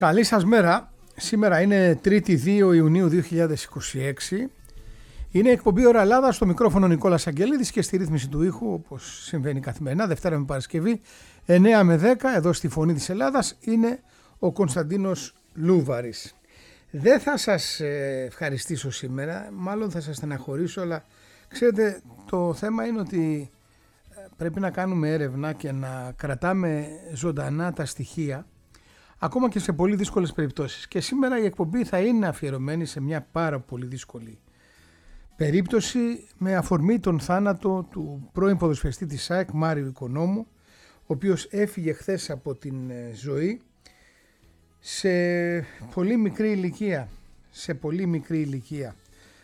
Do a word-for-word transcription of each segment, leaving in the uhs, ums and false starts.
Καλή σας μέρα. Σήμερα είναι τρίτη δύο Ιουνίου δύο χιλιάδες είκοσι έξι. Είναι εκπομπή Ώρα Ελλάδα, στο μικρόφωνο Νικόλας Αγγελίδης και στη ρύθμιση του ήχου, όπως συμβαίνει καθημερινά, Δευτέρα με Παρασκευή, εννέα με δέκα, εδώ στη Φωνή της Ελλάδας, είναι ο Κωνσταντίνος Λούβαρης. Δεν θα σας ευχαριστήσω σήμερα, μάλλον θα σας στεναχωρήσω, αλλά ξέρετε, το θέμα είναι ότι πρέπει να κάνουμε έρευνα και να κρατάμε ζωντανά τα στοιχεία, ακόμα και σε πολύ δύσκολες περιπτώσεις. Και σήμερα η εκπομπή θα είναι αφιερωμένη σε μια πάρα πολύ δύσκολη περίπτωση, με αφορμή τον θάνατο του πρώην ποδοσφαιριστή της ΑΕΚ, Μάριου Οικονόμου, ο οποίος έφυγε χθες από την ζωή σε πολύ μικρή ηλικία, σε πολύ μικρή ηλικία,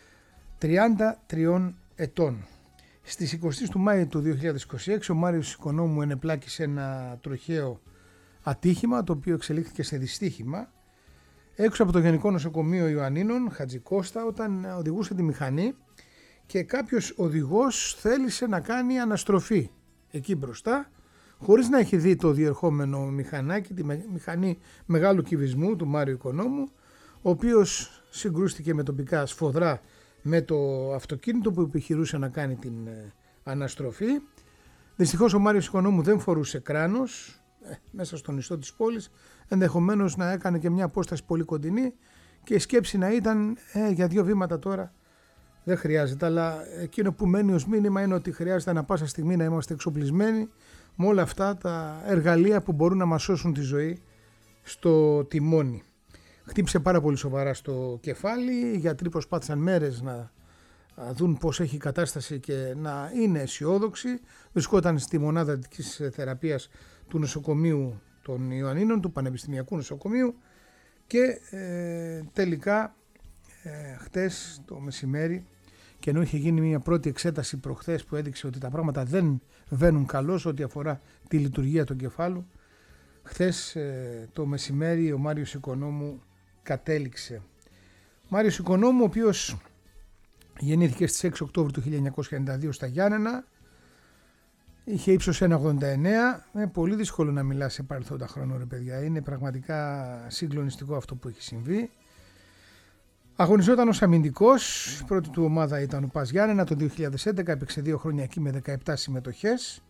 τριάντα τριών ετών. Στις είκοσι του Μάη του δύο χιλιάδες είκοσι έξι ο Μάριος Οικονόμου ενεπλάκη σε ένα τροχαίο ατύχημα, το οποίο εξελίχθηκε σε δυστύχημα, έξω από το Γενικό Νοσοκομείο Ιωαννίνων Χατζικώστα, όταν οδηγούσε τη μηχανή και κάποιος οδηγός θέλησε να κάνει αναστροφή εκεί μπροστά, χωρίς να έχει δει το διερχόμενο μηχανάκι, τη μηχανή μεγάλου κυβισμού του Μάριου Οικονόμου, ο οποίος συγκρούστηκε με τοπικά σφοδρά με το αυτοκίνητο που επιχειρούσε να κάνει την αναστροφή. Δυστυχώς ο Μάριος Οικονόμου δεν φορούσε κράνος ε, μέσα στον ιστό της πόλης, ενδεχομένως να έκανε και μια απόσταση πολύ κοντινή και η σκέψη να ήταν ε, για δύο βήματα τώρα δεν χρειάζεται, αλλά εκείνο που μένει ως μήνυμα είναι ότι χρειάζεται ανα πάσα στιγμή να είμαστε εξοπλισμένοι με όλα αυτά τα εργαλεία που μπορούν να μας σώσουν τη ζωή στο τιμόνι. Χτύπησε πάρα πολύ σοβαρά στο κεφάλι, οι γιατροί προσπάθησαν μέρες να δουν πώς έχει η κατάσταση και να είναι αισιόδοξοι. Βρισκόταν στη μονάδα δυτικής θεραπείας του νοσοκομείου των Ιωαννίνων, του Πανεπιστημιακού Νοσοκομείου, και ε, τελικά ε, χτες το μεσημέρι, και ενώ είχε γίνει μια πρώτη εξέταση προχθές που έδειξε ότι τα πράγματα δεν βαίνουν καλώς ό,τι αφορά τη λειτουργία του εγκεφάλου, χθες ε, το μεσημέρι ο Μάριος Οικονόμου κατέληξε. Μάριος Οικονόμου, ο οποίος γεννήθηκε στις έξι Οκτώβρου του χίλια εννιακόσια ενενήντα δύο στα Γιάννενα, είχε ύψος ένα κόμμα ογδόντα εννέα, είναι πολύ δύσκολο να μιλά σε παρελθόντα χρόνων, ρε παιδιά, είναι πραγματικά συγκλονιστικό αυτό που έχει συμβεί. Αγωνιζόταν ως αμυντικός, η πρώτη του ομάδα ήταν ο ΠΑΣ Γιάννενα, το δύο χιλιάδες έντεκα έπαιξε δύο χρόνια εκεί με δεκαεπτά συμμετοχές.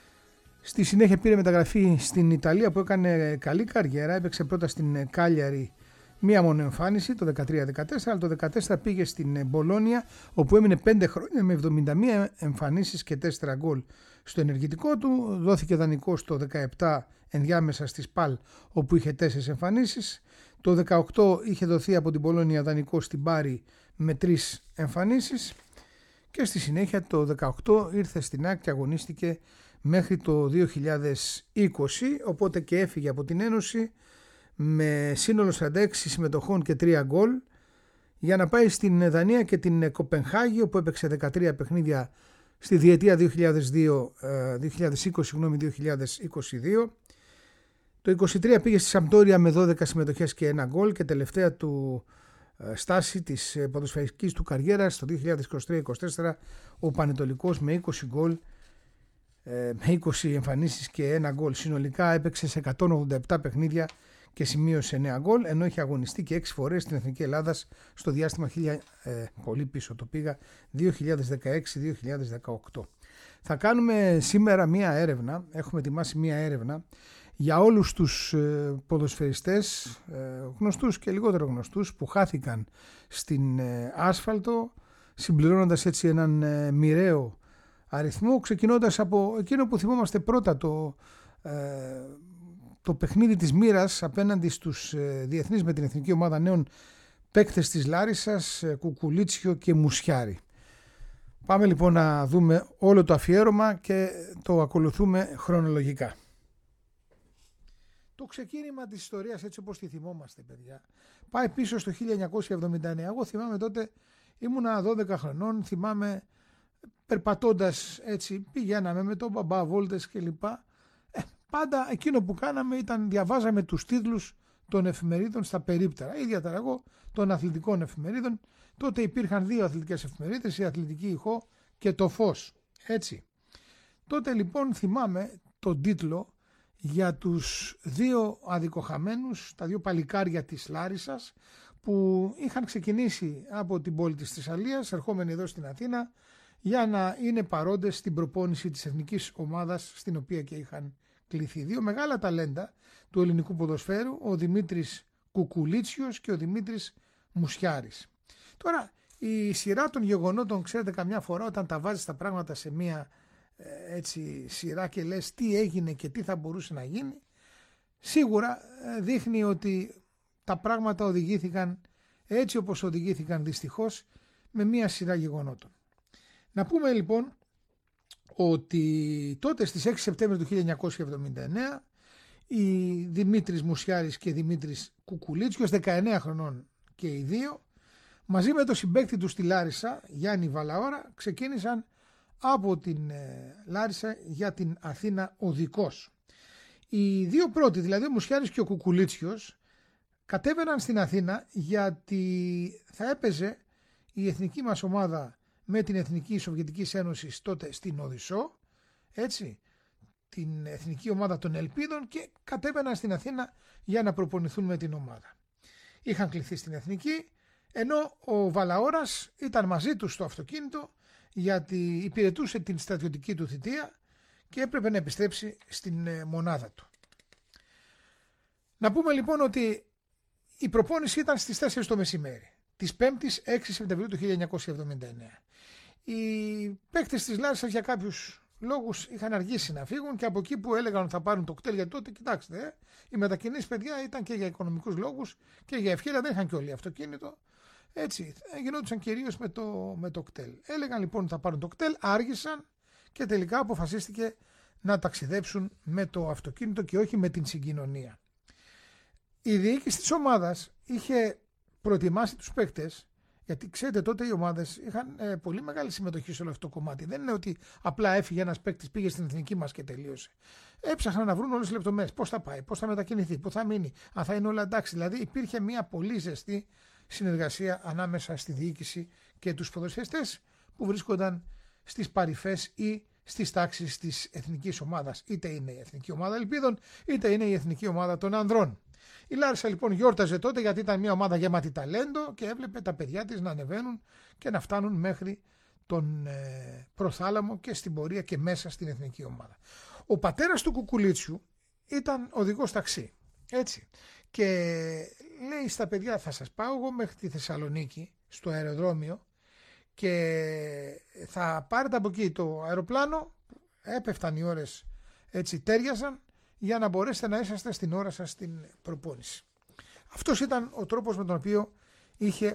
Στη συνέχεια πήρε μεταγραφή στην Ιταλία που έκανε καλή καριέρα, έπαιξε πρώτα στην Κάλιαρη μία μόνο εμφάνιση το δεκατρία δεκατέσσερα, αλλά το δεκατέσσερα πήγε στην Μπολόνια, όπου έμεινε πέντε χρόνια με εβδομήντα μία εμφανίσεις και τέσσερα γκολ στο ενεργητικό του. Δόθηκε δανεικός το δεκαεπτά ενδιάμεσα στη Σπαλ, όπου είχε τέσσερις εμφανίσεις. Το δεκαοκτώ είχε δοθεί από την Μπολόνια δανεικός στην Μπάρι με τρεις εμφανίσεις και στη συνέχεια το δεκαοκτώ ήρθε στην ΑΕΚ και αγωνίστηκε μέχρι το δύο χιλιάδες είκοσι, οπότε και έφυγε από την Ένωση με σύνολο σαράντα έξι συμμετοχών και τρία γκολ, για να πάει στην Δανία και την Κοπενχάγη, όπου έπαιξε δεκατρία παιχνίδια στη διετία δύο χιλιάδες δύο, δύο χιλιάδες είκοσι, συγγνώμη, δύο χιλιάδες είκοσι δύο. Το είκοσι τρία πήγε στη Σαμπτόρια με δώδεκα συμμετοχές και ένα γκολ, και τελευταία του στάση της ποδοσφαιρικής του καριέρας το δύο χιλιάδες είκοσι τρία είκοσι τέσσερα ο Πανετολικός με είκοσι γκολ, με είκοσι εμφανίσεις και ένα γκολ. Συνολικά έπαιξε σε εκατόν ογδόντα επτά παιχνίδια και σημείωσε εννέα γκολ, ενώ είχε αγωνιστεί και έξι φορές στην Εθνική Ελλάδας στο διάστημα χίλια, ε, πολύ πίσω το πήγα, δύο χιλιάδες δεκαέξι δύο χιλιάδες δεκαοκτώ. Θα κάνουμε σήμερα μία έρευνα, έχουμε ετοιμάσει μία έρευνα για όλους τους ε, ποδοσφαιριστές, ε, γνωστούς και λιγότερο γνωστούς, που χάθηκαν στην ε, άσφαλτο, συμπληρώνοντας έτσι έναν ε, μοιραίο αριθμό, ξεκινώντας από εκείνο που θυμόμαστε πρώτα, το ε, το παιχνίδι της μοίρας απέναντι στους ε, διεθνείς με την Εθνική Ομάδα Νέων παίκτες της Λάρισσας, ε, Κουκουλίτσιο και Μουσιάρη. Πάμε λοιπόν να δούμε όλο το αφιέρωμα και το ακολουθούμε χρονολογικά. Το ξεκίνημα της ιστορίας, έτσι όπως τη θυμόμαστε, παιδιά, πάει πίσω στο χίλια εννιακόσια εβδομήντα εννέα. Εγώ θυμάμαι τότε, ήμουνα δώδεκα χρονών, θυμάμαι περπατώντας έτσι, πηγαίναμε με τον μπαμπά βόλτες κλπ. Πάντα εκείνο που κάναμε ήταν διαβάζαμε τους τίτλους των εφημερίδων στα περίπτερα, ιδιαίτερα εγώ των αθλητικών εφημερίδων. Τότε υπήρχαν δύο αθλητικές εφημερίδες, η Αθλητική Ηχό και το Φως. Έτσι. Τότε λοιπόν θυμάμαι τον τίτλο για τους δύο αδικοχαμένους, τα δύο παλικάρια της Λάρισσας, που είχαν ξεκινήσει από την πόλη της Θεσσαλίας, ερχόμενοι εδώ στην Αθήνα, για να είναι παρόντες στην προπόνηση της εθνικής ομάδας στην οποία και είχαν κληθεί. Δύο μεγάλα ταλέντα του ελληνικού ποδοσφαίρου, ο Δημήτρης Κουκουλίτσιος και ο Δημήτρης Μουσιάρης. Τώρα, η σειρά των γεγονότων, ξέρετε, καμιά φορά όταν τα βάζεις τα πράγματα σε μία ε, έτσι σειρά και λες τι έγινε και τι θα μπορούσε να γίνει, σίγουρα ε, δείχνει ότι τα πράγματα οδηγήθηκαν έτσι όπως οδηγήθηκαν δυστυχώς, με μία σειρά γεγονότων. Να πούμε λοιπόν ότι τότε στις έξι Σεπτέμβρη του χίλια εννιακόσια εβδομήντα εννέα οι Δημήτρης Μουσιάρης και Δημήτρης Κουκουλίτσιος, δεκαεννέα χρονών και οι δύο, μαζί με τον συμπαίκτη του στη Λάρισα, Γιάννη Βαλαώρα, ξεκίνησαν από την Λάρισα για την Αθήνα οδικός. Οι δύο πρώτοι, δηλαδή ο Μουσιάρης και ο Κουκουλίτσιος, κατέβαιναν στην Αθήνα γιατί θα έπαιζε η εθνική μας ομάδα με την Εθνική Σοβιετική Ένωση τότε στην Οδυσσό, έτσι, την εθνική ομάδα των Ελπίδων, και κατέβαιναν στην Αθήνα για να προπονηθούν με την ομάδα. Είχαν κληθεί στην εθνική, ενώ ο Βαλαώρας ήταν μαζί τους στο αυτοκίνητο γιατί υπηρετούσε την στρατιωτική του θητεία και έπρεπε να επιστρέψει στην μονάδα του. Να πούμε λοιπόν ότι η προπόνηση ήταν στις τέσσερις το μεσημέρι της πέμπτης έξι Σεπτεμβρίου του χίλια εννιακόσια εβδομήντα εννέα. Οι παίκτες της Λάρισσας για κάποιους λόγους είχαν αργήσει να φύγουν και από εκεί που έλεγαν ότι θα πάρουν το κτέλ, γιατί τότε, κοιτάξτε, ε, οι μετακινήσεις, παιδιά, ήταν και για οικονομικούς λόγους και για ευχέρεια, δεν είχαν και όλοι αυτοκίνητο. Έτσι, γινόντουσαν κυρίως με το, με το κτέλ. Έλεγαν λοιπόν ότι θα πάρουν το κτέλ, άργησαν και τελικά αποφασίστηκε να ταξιδέψουν με το αυτοκίνητο και όχι με την συγκοινωνία. Η διοίκηση της ομάδας είχε προετοιμάσει τους παίκτες, γιατί ξέρετε τότε οι ομάδες είχαν ε, πολύ μεγάλη συμμετοχή σε όλο αυτό το κομμάτι. Δεν είναι ότι απλά έφυγε ένας παίκτης, πήγε στην εθνική μας και τελείωσε. Έψαχναν να βρουν όλες τις λεπτομέρειες. Πώς θα πάει, πώς θα μετακινηθεί, πού θα μείνει, αν θα είναι όλα εντάξει. Δηλαδή υπήρχε μια πολύ ζεστή συνεργασία ανάμεσα στη διοίκηση και τους ποδοσφαιριστές που βρίσκονταν στις παρυφές ή στις τάξεις της εθνικής ομάδας. Είτε είναι η εθνική ομάδα Ελπίδων, είτε είναι η εθνική ομάδα των ανδρών. Η Λάρισα λοιπόν γιόρταζε τότε γιατί ήταν μια ομάδα γεμάτη ταλέντο και έβλεπε τα παιδιά της να ανεβαίνουν και να φτάνουν μέχρι τον ε, προθάλαμο και στην πορεία και μέσα στην εθνική ομάδα. Ο πατέρας του Κουκουλίτσιου ήταν οδηγός ταξί, έτσι, και λέει στα παιδιά, θα σας πάω εγώ μέχρι τη Θεσσαλονίκη στο αεροδρόμιο και θα πάρετε από εκεί το αεροπλάνο, έπεφταν οι ώρες, έτσι τέριαζαν, για να μπορέσετε να είσαστε στην ώρα σας στην προπόνηση. Αυτός ήταν ο τρόπος με τον οποίο είχε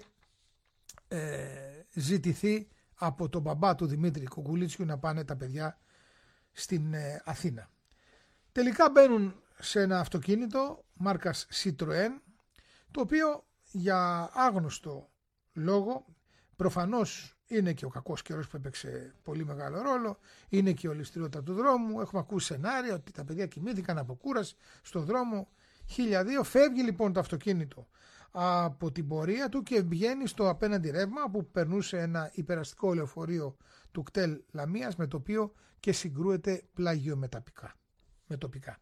ε, ζητηθεί από τον μπαμπά του Δημήτρη Κουκουλίτσιου να πάνε τα παιδιά στην ε, Αθήνα. Τελικά μπαίνουν σε ένα αυτοκίνητο μάρκας Citroën, το οποίο για άγνωστο λόγο, προφανώς είναι και ο κακός καιρός που έπαιξε πολύ μεγάλο ρόλο, είναι και η ολιστηρότητα του δρόμου, έχουμε ακούσει σενάρια ότι τα παιδιά κοιμήθηκαν από κούραση στον δρόμο χίλια δύο. Φεύγει λοιπόν το αυτοκίνητο από την πορεία του και βγαίνει στο απέναντι ρεύμα που περνούσε ένα υπεραστικό λεωφορείο του κτέλ Λαμίας, με το οποίο και συγκρούεται πλαγιομεταπικά με τοπικά.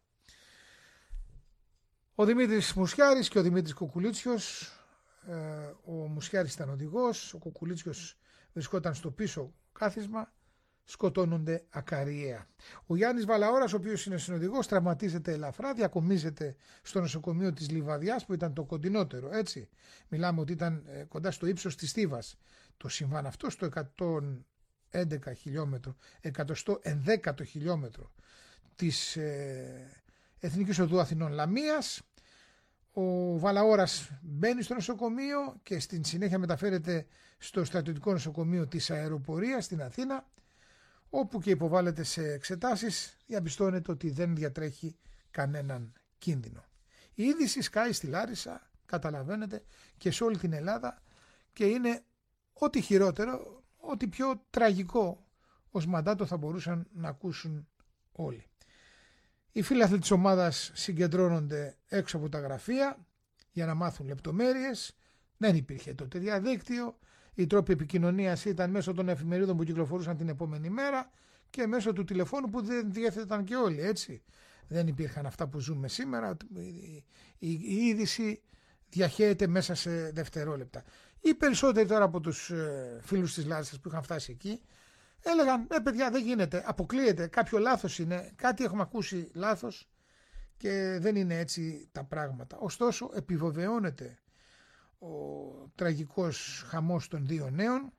Ο Δημήτρης Μουσιάρης και ο Δημήτρης Κουκουλίτσιος, ε, ο Μουσιάρης ήταν οδηγός, ο Κουκουλίτσιος βρισκόταν στο πίσω κάθισμα, σκοτώνονται ακαριέα. Ο Γιάννης Βαλαώρας, ο οποίος είναι συνοδηγός, τραυματίζεται ελαφρά, διακομίζεται στο νοσοκομείο της Λιβαδιάς που ήταν το κοντινότερο, έτσι. Μιλάμε ότι ήταν ε, κοντά στο ύψος της Θήβας το συμβάν αυτό, στο εκατόν έντεκα χιλιόμετρο, εκατοστό ενδέκατο χιλιόμετρο της ε, Εθνικής Οδού Αθηνών Λαμίας. Ο Βαλαώρας μπαίνει στο νοσοκομείο και στην συνέχεια μεταφέρεται στο στρατιωτικό νοσοκομείο της αεροπορίας στην Αθήνα, όπου και υποβάλλεται σε εξετάσεις, διαπιστώνεται ότι δεν διατρέχει κανέναν κίνδυνο. Η είδηση σκάει στη Λάρισα, καταλαβαίνετε, και σε όλη την Ελλάδα, και είναι ό,τι χειρότερο, ό,τι πιο τραγικό ως μαντάτο θα μπορούσαν να ακούσουν όλοι. Οι φίλαθλοι της ομάδας συγκεντρώνονται έξω από τα γραφεία για να μάθουν λεπτομέρειες. Δεν υπήρχε τότε διαδίκτυο. Οι τρόποι επικοινωνίας ήταν μέσω των εφημερίδων που κυκλοφορούσαν την επόμενη μέρα και μέσω του τηλεφώνου που δεν διέθεταν και όλοι, έτσι. δεν υπήρχαν αυτά που ζούμε σήμερα. Η, η είδηση διαχέεται μέσα σε δευτερόλεπτα. Οι περισσότεροι τώρα από τους ε, φίλους της Λάρισσας που είχαν φτάσει εκεί έλεγαν ε παιδιά δεν γίνεται, αποκλείεται, κάποιο λάθος είναι, κάτι έχουμε ακούσει λάθος και δεν είναι έτσι τα πράγματα. Ωστόσο επιβεβαιώνεται ο τραγικός χαμός των δύο νέων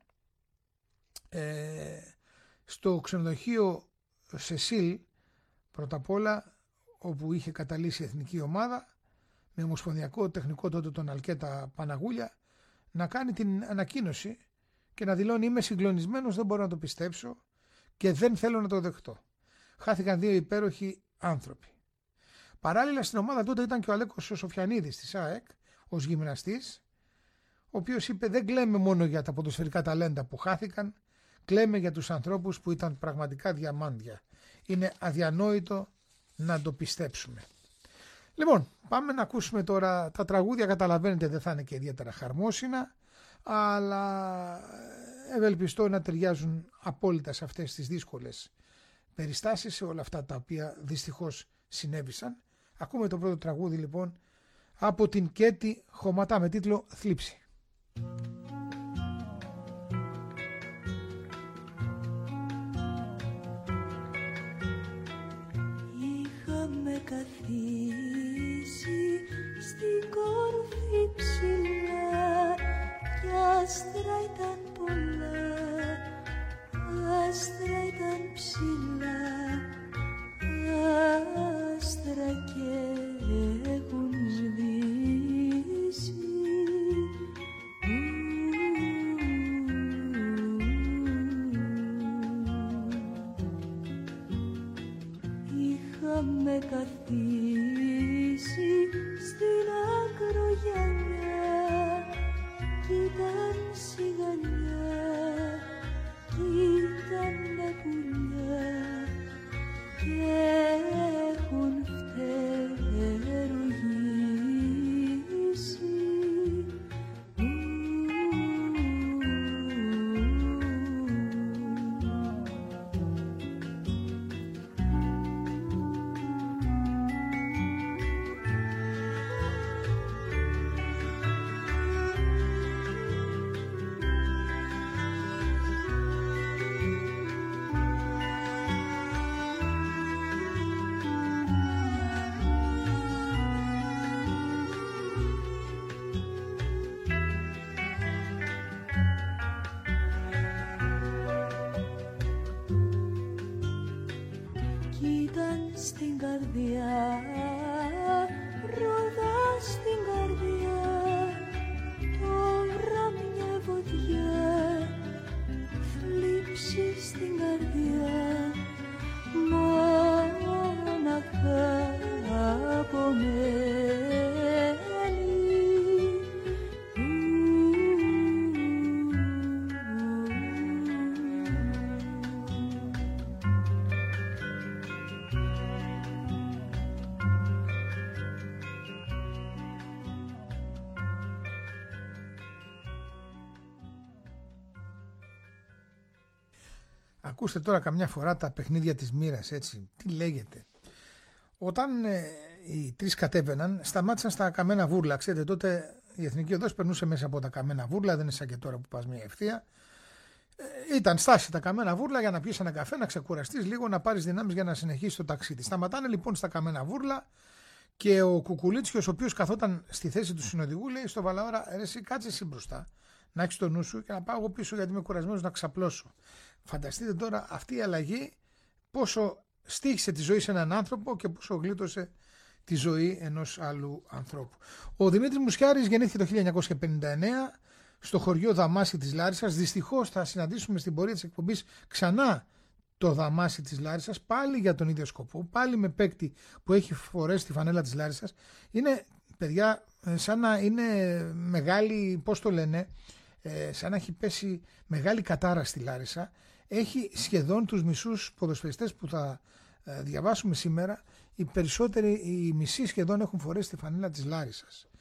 ε, στο ξενοδοχείο Σεσίλ, πρώτα απ' όλα, όπου είχε καταλύσει η εθνική ομάδα με ομοσπονδιακό τεχνικό τότε τον Αλκέτα Παναγούλια να κάνει την ανακοίνωση και να δηλώνει είμαι συγκλονισμένος, δεν μπορώ να το πιστέψω και δεν θέλω να το δεχτώ. Χάθηκαν δύο υπέροχοι άνθρωποι. Παράλληλα στην ομάδα τότε ήταν και ο Αλέκος Σοφιανίδης της ΑΕΚ ως γυμναστής, ο οποίος είπε δεν κλαίμε μόνο για τα ποδοσφαιρικά ταλέντα που χάθηκαν, κλαίμε για τους ανθρώπους που ήταν πραγματικά διαμάντια. Είναι αδιανόητο να το πιστέψουμε. Λοιπόν, πάμε να ακούσουμε τώρα τα τραγούδια. Καταλαβαίνετε δεν θα είναι και ιδιαίτερα χαρμόσυνα, αλλά ευελπιστώ να ταιριάζουν απόλυτα σε αυτές τις δύσκολες περιστάσεις, σε όλα αυτά τα οποία δυστυχώς συνέβησαν. Ακούμε το πρώτο τραγούδι λοιπόν από την Κέτη Χωματά με τίτλο «Θλίψη». Είχαμε καθίσει στην κορφή ψηλά κι άστρα ήταν πολλά, άστρα ήταν ψηλά, άστρα και έχουν σβήσει. Είχαμε καθίσει στην ακρογιαλιά κι ήταν σιγανιά κι ήτανε πουλιά και έχουν φτερουγήσει. Στην καρδιά, ρόδα στην καρδιά, τώρα μια βοδιά, θλίψη στην καρδιά, μόναχα απομένει. Ακούστε τώρα καμιά φορά τα παιχνίδια της μοίρας, έτσι. Τι λέγεται. Όταν ε, οι τρεις κατέβαιναν, σταμάτησαν στα καμένα βούρλα. Ξέρετε, τότε η εθνική οδός περνούσε μέσα από τα καμένα βούρλα, δεν είναι σαν και τώρα που πας μια ευθεία. Ε, ήταν στάση τα καμένα βούρλα για να πιεις ένα καφέ, να ξεκουραστείς λίγο, να πάρεις δυνάμεις για να συνεχίσεις το ταξίδι. Σταματάνε λοιπόν στα καμένα βούρλα και ο Κουκουλίτσιος, ο οποίος καθόταν στη θέση του συνοδηγού, λέει στο Βαλαώρα: ρε, εσύ κάτσε εσύ μπροστά, να έχεις το νου σου και να πάω εγώ πίσω γιατί είμαι κουρασμένος να ξαπλώσω. Φανταστείτε τώρα αυτή η αλλαγή πόσο στοίχησε τη ζωή σε έναν άνθρωπο και πόσο γλίτωσε τη ζωή ενός άλλου ανθρώπου. Ο Δημήτρης Μουσιάρης γεννήθηκε το χίλια εννιακόσια πενήντα εννέα στο χωριό Δαμάση της Λάρισσας. Δυστυχώς θα συναντήσουμε στην πορεία της εκπομπής ξανά το Δαμάση της Λάρισσας, πάλι για τον ίδιο σκοπό, πάλι με παίκτη που έχει φορέσει τη φανέλα της Λάρισσας. Είναι, παιδιά, σαν να είναι μεγάλη, πώς το λένε, σαν να έχει πέσει μεγάλη κατάρα στη Λάρισα. Έχει σχεδόν τους μισούς ποδοσφαιριστές που θα διαβάσουμε σήμερα, οι περισσότεροι, οι μισοί σχεδόν έχουν φορέσει τη φανέλα της Λάρισσας.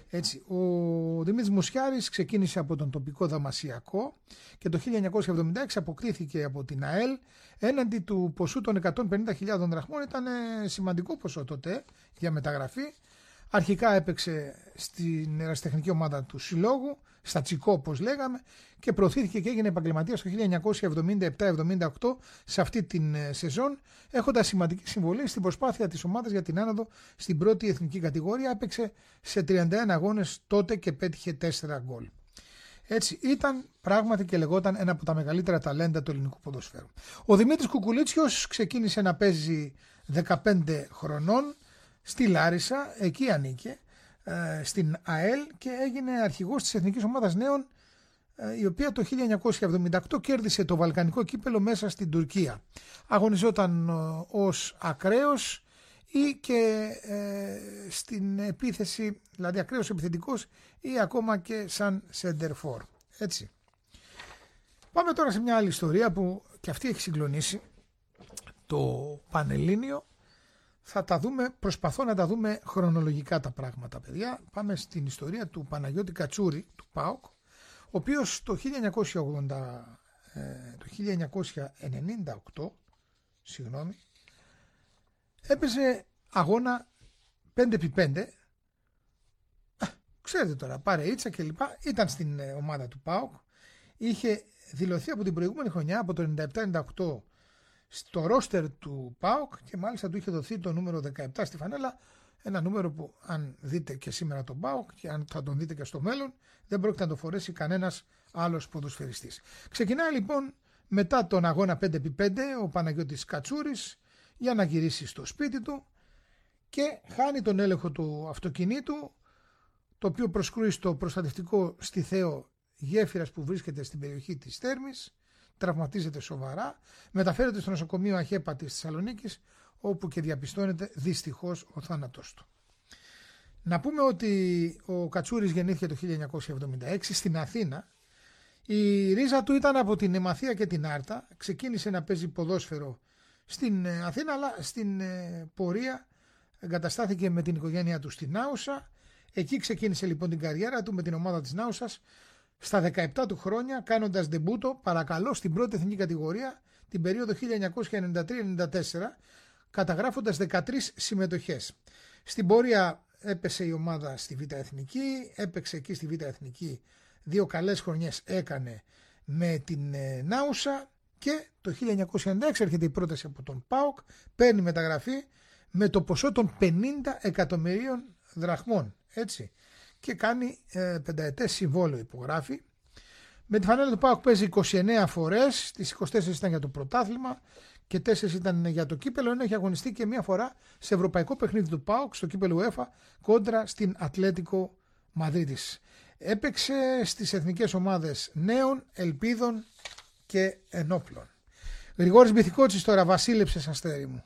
Έτσι, ο Δημήτρης Μουσιάρης ξεκίνησε από τον τοπικό Δαμασιακό και το χίλια εννιακόσια εβδομήντα έξι αποκτήθηκε από την ΑΕΛ έναντι του ποσού των εκατόν πενήντα χιλιάδων δραχμών. Ήταν σημαντικό ποσό τότε για μεταγραφή. Αρχικά έπαιξε στην ερασιτεχνική ομάδα του Συλλόγου, στα Τσικό όπως λέγαμε, και προωθήθηκε και έγινε επαγγελματίας το χίλια εννιακόσια εβδομήντα επτά εβδομήντα οκτώ σε αυτή την σεζόν, έχοντας σημαντική συμβολή στην προσπάθεια της ομάδας για την άνοδο στην πρώτη εθνική κατηγορία. Έπαιξε σε τριάντα ένα αγώνες τότε και πέτυχε τέσσερα γκολ. Έτσι ήταν πράγματι και λεγόταν ένα από τα μεγαλύτερα ταλέντα του ελληνικού ποδοσφαίρου. Ο Δημήτρης Κουκουλίτσιος ξεκίνησε να παίζει δεκαπέντε χρονών στη Λάρισα, εκεί ανήκε, στην ΑΕΛ, και έγινε αρχηγός της Εθνικής Ομάδας Νέων, η οποία το χίλια εννιακόσια εβδομήντα οκτώ κέρδισε το Βαλκανικό κύπελο μέσα στην Τουρκία. Αγωνιζόταν ως ακραίος ή και ε, στην επίθεση, δηλαδή ακραίος επιθετικός ή ακόμα και σαν σεντερφόρ. Έτσι. Πάμε τώρα σε μια άλλη ιστορία που και αυτή έχει συγκλονίσει το Πανελλήνιο. Θα τα δούμε, προσπαθώ να τα δούμε χρονολογικά τα πράγματα, παιδιά. Πάμε στην ιστορία του Παναγιώτη Κατσούρη, του ΠΑΟΚ, ο οποίος το χίλια εννιακόσια ογδόντα, το χίλια εννιακόσια ενενήντα οκτώ συγγνώμη, έπαιζε αγώνα πέντε επί πέντε. Ξέρετε τώρα, πάρε ίτσα και λοιπά. Ήταν στην ομάδα του ΠΑΟΚ. Είχε δηλωθεί από την προηγούμενη χρονιά, από το ενενήντα επτά ενενήντα οκτώ, στο ρόστερ του ΠΑΟΚ, και μάλιστα του είχε δοθεί το νούμερο δεκαεπτά στη φανέλα. Ένα νούμερο που, αν δείτε και σήμερα τον ΠΑΟΚ και αν θα τον δείτε και στο μέλλον, δεν πρόκειται να το φορέσει κανένας άλλος ποδοσφαιριστής. Ξεκινάει λοιπόν μετά τον αγώνα πέντε επί πέντε ο Παναγιώτης Κατσούρης για να γυρίσει στο σπίτι του και χάνει τον έλεγχο του αυτοκινήτου, το οποίο προσκρούει στο προστατευτικό στιθαίο γέφυρας που βρίσκεται στην περιοχή της Θέρμης. Τραυματίζεται σοβαρά, μεταφέρεται στο νοσοκομείο Αχέπατη της Θεσσαλονίκης, όπου και διαπιστώνεται δυστυχώς ο θάνατος του. Να πούμε ότι ο Κατσούρης γεννήθηκε το χίλια εννιακόσια εβδομήντα έξι στην Αθήνα. Η ρίζα του ήταν από την Εμαθία και την Άρτα. Ξεκίνησε να παίζει ποδόσφαιρο στην Αθήνα, αλλά στην πορεία εγκαταστάθηκε με την οικογένειά του στην Άουσα. Εκεί ξεκίνησε λοιπόν την καριέρα του με την ομάδα της Νάουσας στα δεκαεπτά του χρόνια, κάνοντας ντεμπούτο, παρακαλώ, στην πρώτη εθνική κατηγορία την περίοδο χίλια εννιακόσια ενενήντα τρία ενενήντα τέσσερα, καταγράφοντας δεκατρείς συμμετοχές. Στην πορεία έπεσε η ομάδα στη Β' Εθνική, έπαιξε εκεί στη Β' Εθνική, δύο καλές χρονιές έκανε με την Νάουσα, και το χίλια εννιακόσια ενενήντα έξι έρχεται η πρόταση από τον ΠΑΟΚ, παίρνει μεταγραφή με το ποσό των πενήντα εκατομμυρίων δραχμών, έτσι, και κάνει ε, πενταετές συμβόλαιο, υπογράφει. Με τη φανέλα του ΠΑΟΚ παίζει είκοσι εννέα φορές, τις είκοσι τέσσερις ήταν για το πρωτάθλημα και τέσσερις ήταν για το κύπελο, ενώ έχει αγωνιστεί και μία φορά σε ευρωπαϊκό παιχνίδι του ΠΑΟΚ στο κύπελο UEFA κόντρα στην Ατλέτικο Μαδρίτης. Έπαιξε στις εθνικές ομάδες Νέων, Ελπίδων και Ενόπλων. Γρηγόρης Μπιθικότσης τώρα, βασίλεψες αστέρι μου.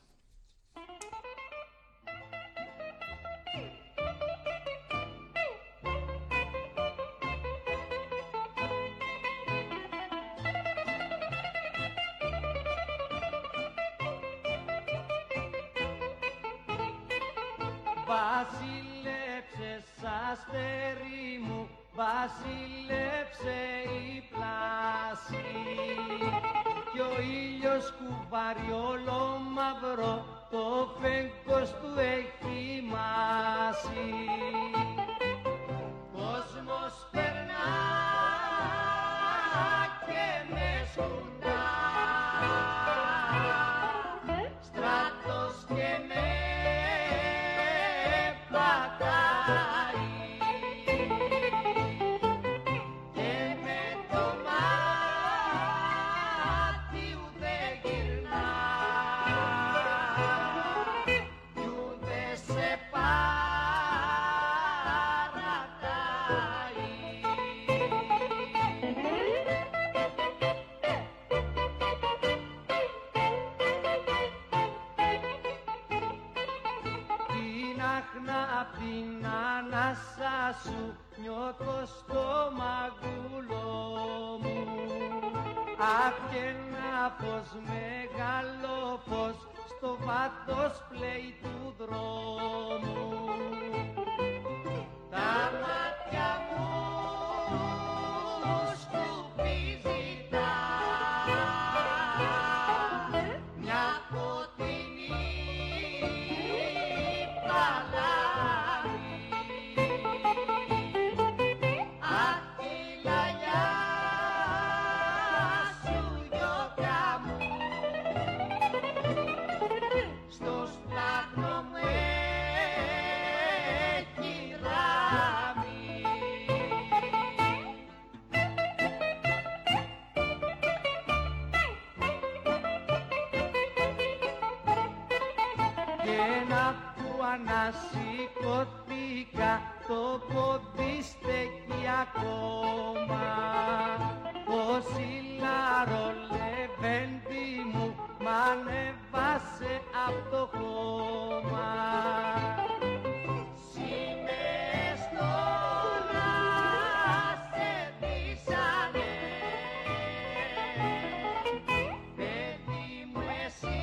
Βασίλεψες αστέρι μου, βασίλεψε η πλάση κι ο ήλιος κουβάρει όλο μαύρο, το φέγγος του έχει μάσει. Κόσμος περνά και με σκουντά, στράτος και με απ' την ανάσα σου νιώθω στο μαγούλο μου. Αχ, και ένα φως, μεγάλο φως στο βάθος πλέει του δρόμου. Τα Ανασηκωθήκα το πόδι στέκει ακόμα. Το σιλάρο λεβέντη μου μ' ανεβάσε απ' το χώμα. Σήμες τώρα σε δίσανε, παιδί μου εσύ.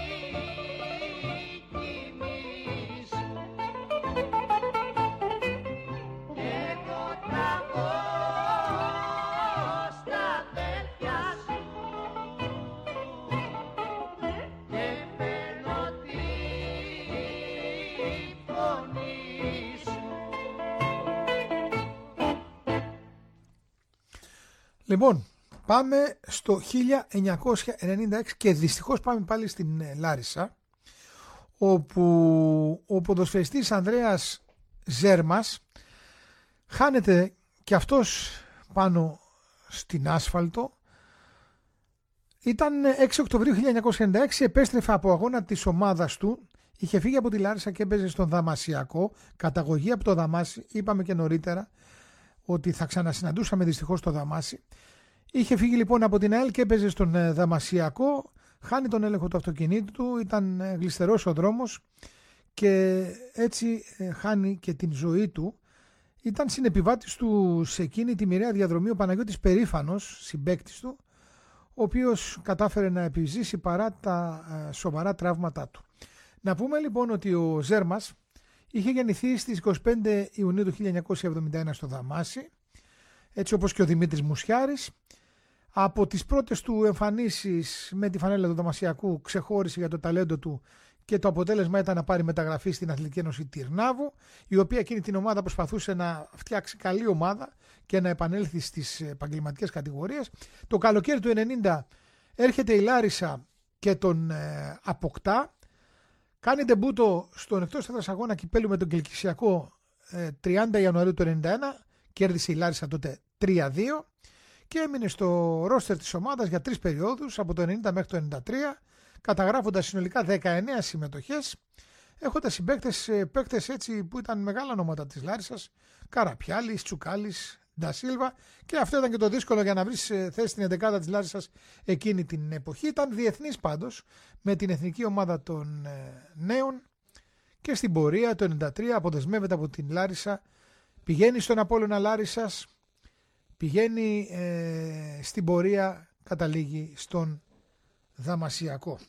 Λοιπόν, πάμε στο χίλια εννιακόσια ενενήντα έξι και δυστυχώς πάμε πάλι στην Λάρισα, όπου ο ποδοσφαιριστής Ανδρέας Ζέρμας χάνεται και αυτός πάνω στην άσφαλτο. Ήταν έξι Οκτωβρίου χίλια εννιακόσια ενενήντα έξι, επέστρεφε από αγώνα της ομάδας του, είχε φύγει από τη Λάρισα και έπαιζε στον Δαμασιακό, καταγωγή από το Δαμάσι, είπαμε και νωρίτερα ότι θα ξανασυναντούσαμε δυστυχώς το Δαμάσι. Είχε φύγει λοιπόν από την ΑΕΛ και έπαιζε στον Δαμασιακό, χάνει τον έλεγχο του αυτοκινήτου του, ήταν γλιστερός ο δρόμος και έτσι χάνει και την ζωή του. Ήταν συνεπιβάτης του σε εκείνη τη μοιραία διαδρομή ο Παναγιώτης Περήφανος, συμπαίκτης του, ο οποίος κατάφερε να επιζήσει παρά τα σοβαρά τραύματά του. Να πούμε λοιπόν ότι ο Ζέρμας είχε γεννηθεί στις είκοσι πέντε Ιουνίου του χίλια εννιακόσια εβδομήντα ένα στο Δαμάσι, έτσι όπως και ο Δημήτρης Μουσιάρης. Από τις πρώτες του εμφανίσεις με τη φανέλα του Δαμασιακού ξεχώρισε για το ταλέντο του και το αποτέλεσμα ήταν να πάρει μεταγραφή στην Αθλητική Ένωση Τυρνάβου, η οποία εκείνη την ομάδα προσπαθούσε να φτιάξει καλή ομάδα και να επανέλθει στις επαγγελματικές κατηγορίες. Το καλοκαίρι του ενενήντα έρχεται η Λάρισα και τον ε, αποκτά. Κάνει ντεμπούτο στον εκτός έδρας αγώνα κυπέλου με τον Κιλκυσιακό ε, τριάντα Ιανουαρίου του ενενήντα ένα, κέρδισε η Λάρισα τότε τρία δύο και έμεινε στο ρόστερ της ομάδας για τρεις περιόδους, από το ενενήντα μέχρι το ενενήντα τρία, καταγράφοντας συνολικά δεκαεννέα συμμετοχές, έχοντας συμπαίκτες παίκτες έτσι που ήταν μεγάλα ονόματα της Λάρισσας, Καραπιάλης, Τσουκάλης, Ντασίλβα, και αυτό ήταν και το δύσκολο για να βρεις θέση στην εντεκάδα της Λάρισσας εκείνη την εποχή. Ήταν διεθνής πάντως με την εθνική ομάδα των νέων και στην πορεία το ενενήντα τρία αποδεσμεύεται από την Λάρισα, πηγαίνει στον Απόλλωνα Λάρισσας, πηγαίνει ε, στην πορεία, καταλήγει στον Δαμασιακό.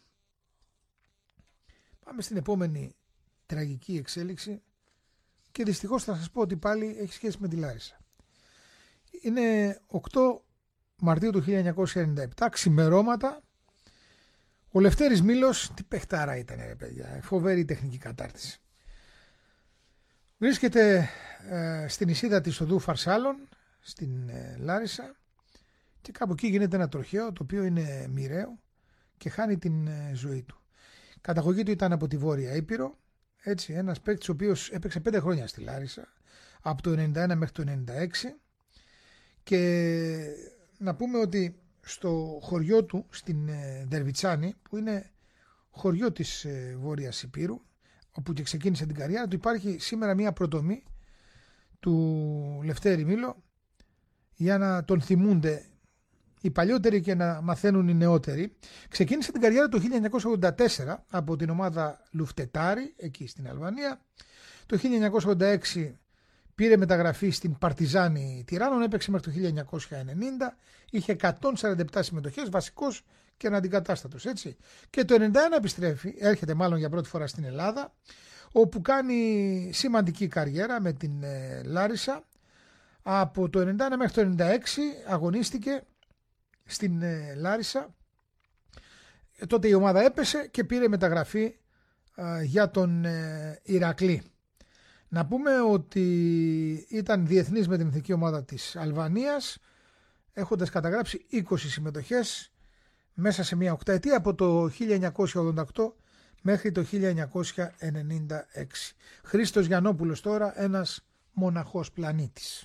Πάμε στην επόμενη τραγική εξέλιξη και δυστυχώς θα σας πω ότι πάλι έχει σχέση με τη Λάρισα. Είναι οκτώ Μαρτίου του χίλια εννιακόσια ενενήντα επτά, ξημερώματα. Ο Λευτέρης Μήλος, τι παιχτάρα ήταν ρε παιδιά, φοβερή τεχνική κατάρτιση. Βρίσκεται ε, στην εισίδα της οδού Φαρσάλων, στην ε, Λάρισα, και κάπου εκεί γίνεται ένα τροχαίο το οποίο είναι μοιραίο και χάνει την ε, ζωή του. Καταγωγή του ήταν από τη Βόρεια Ήπειρο, έτσι, ένας παίκτης ο οποίος έπαιξε πέντε χρόνια στη Λάρισα, από το ενενήντα ένα μέχρι το ενενήντα έξι, και να πούμε ότι στο χωριό του, στην ε, Δερβιτσάνη, που είναι χωριό της ε, Βόρειας Υπήρου, όπου και ξεκίνησε την καριέρα του, υπάρχει σήμερα μια προτομή του Λευτέρη Μήλο για να τον θυμούνται οι παλιότεροι και να μαθαίνουν οι νεότεροι. Ξεκίνησε την καριέρα του χίλια εννιακόσια ογδόντα τέσσερα από την ομάδα Λουφτετάρι, εκεί στην Αλβανία. Το χίλια εννιακόσια ογδόντα έξι πήρε μεταγραφή στην Παρτιζάνη Τυράννων, έπαιξε μέχρι το χίλια εννιακόσια ενενήντα, είχε εκατόν σαράντα επτά συμμετοχές, βασικός και αναντικατάστατος, έτσι. Και το ενενήντα ένα επιστρέφει, έρχεται μάλλον για πρώτη φορά στην Ελλάδα, όπου κάνει σημαντική καριέρα με την ε, Λάρισα. Από το ενενήντα ένα μέχρι το ενενήντα έξι αγωνίστηκε στην ε, Λάρισα. Ε, τότε η ομάδα έπεσε και πήρε μεταγραφή ε, για τον ε, Ηρακλή. Να πούμε ότι ήταν διεθνής με την εθνική ομάδα της Αλβανίας, έχοντας καταγράψει είκοσι συμμετοχές μέσα σε μια οκταετία από το χίλια εννιακόσια ογδόντα οκτώ μέχρι το χίλια εννιακόσια ενενήντα έξι. Χρήστος Γιαννόπουλος τώρα, ένας μοναχός πλανήτης.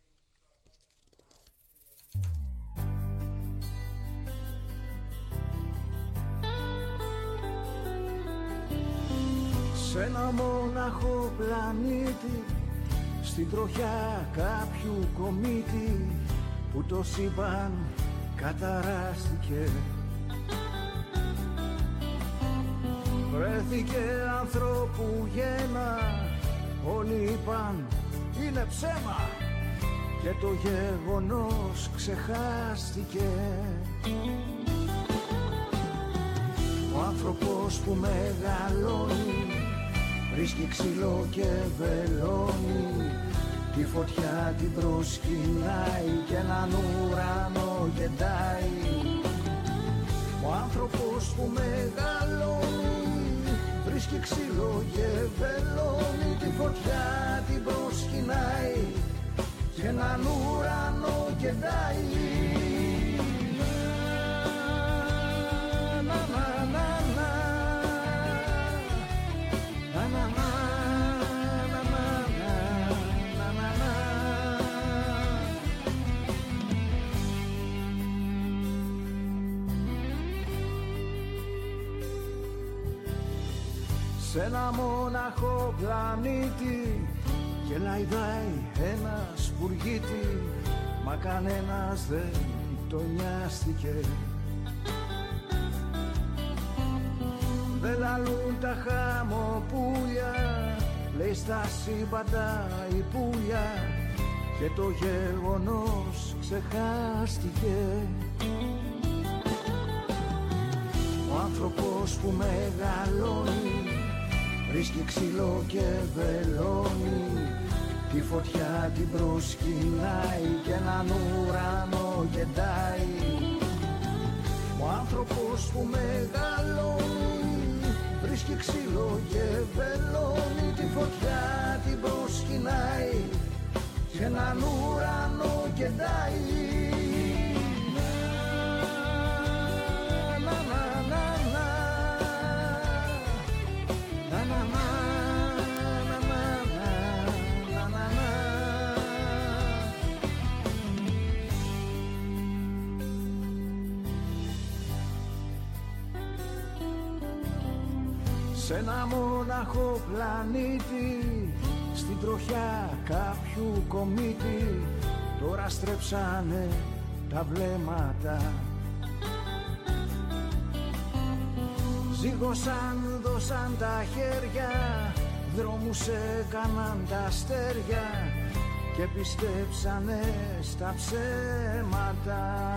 Σ' ένα μόναχο πλανήτη, στην τροχιά κάποιου κομίτη, που το σύμπαν καταράστηκε, βρέθηκε ανθρώπου γένα, όλοι είπαν είναι ψέμα και το γεγονός ξεχάστηκε. Ο άνθρωπος που μεγαλώνει βρίσκει ξύλο και βελώνει, τη φωτιά την προσκυνάει και έναν ουρανό γεντάει. Ο άνθρωπος που μεγαλώνει βρίσκει ξύλο και βελώνει, τη φωτιά την προσκυνάει και έναν ουρανό γεντάει. Σ' ένα μόναχο πλανήτη γελαϊδάει ένα σπουργίτη, μα κανένας δεν το νοιάστηκε. Δεν λαλούν τα χαμοπούλια, λέει στα σύμπαντα η πουλιά, και το γεγονός ξεχάστηκε. Ο άνθρωπος που μεγαλώνει βρίσκει ξύλο και βελώνει, τη φωτιά την προσκυνάει και έναν ουρανό γεντάει. Ο άνθρωπος που μεγαλώνει βρίσκει ξύλο και βελώνει, τη φωτιά την προσκυνάει και έναν ουρανό γεντάει. Σ' ένα μόναχο πλανήτη, στην τροχιά κάποιου κομίτη, τώρα στρέψανε τα βλέμματα. Ζήγωσαν, δώσαν τα χέρια, δρόμους έκαναν τα αστέρια και πιστέψανε στα ψέματα.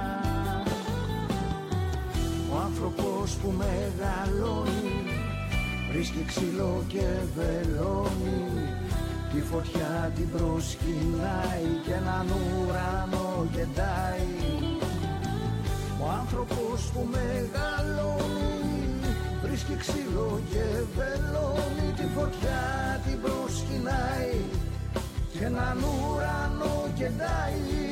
Ο άνθρωπος που μεγαλώνει βρίσκει ξύλο και βελώνει, τη φωτιά την προσκυνάει και έναν ουρανό γεντάει. Ο άνθρωπος που μεγαλώνει βρίσκει ξύλο και βελώνει, τη φωτιά την προσκυνάει και έναν ουρανό γεντάει.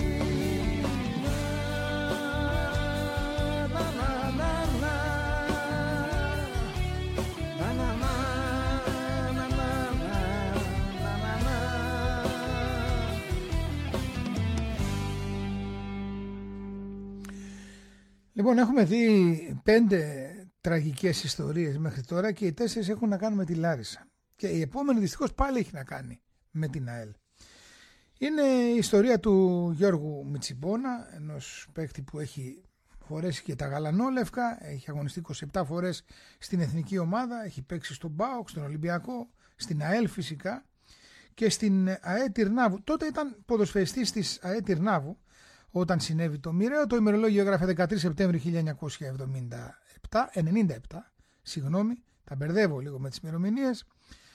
Λοιπόν, έχουμε δει πέντε τραγικές ιστορίες μέχρι τώρα και οι τέσσερις έχουν να κάνουν με τη Λάρισα. Και η επόμενη δυστυχώς πάλι έχει να κάνει με την ΑΕΛ. Είναι η ιστορία του Γιώργου Μιτσιμπόνα, ενός παίκτη που έχει φορέσει και τα γαλανόλευκα, έχει αγωνιστεί είκοσι επτά φορές στην εθνική ομάδα, έχει παίξει στον ΠΑΟΚ, στον Ολυμπιακό, στην ΑΕΛ φυσικά και στην ΑΕ Τυρνάβου. Τότε ήταν ποδοσφαιριστής της ΑΕ Τυρνάβου όταν συνέβη το μοιραίο. Το ημερολόγιο έγραφε δεκατρείς Σεπτέμβρη χίλια εννιακόσια ενενήντα επτά, συγγνώμη, τα μπερδεύω λίγο με τις ημερομηνίες.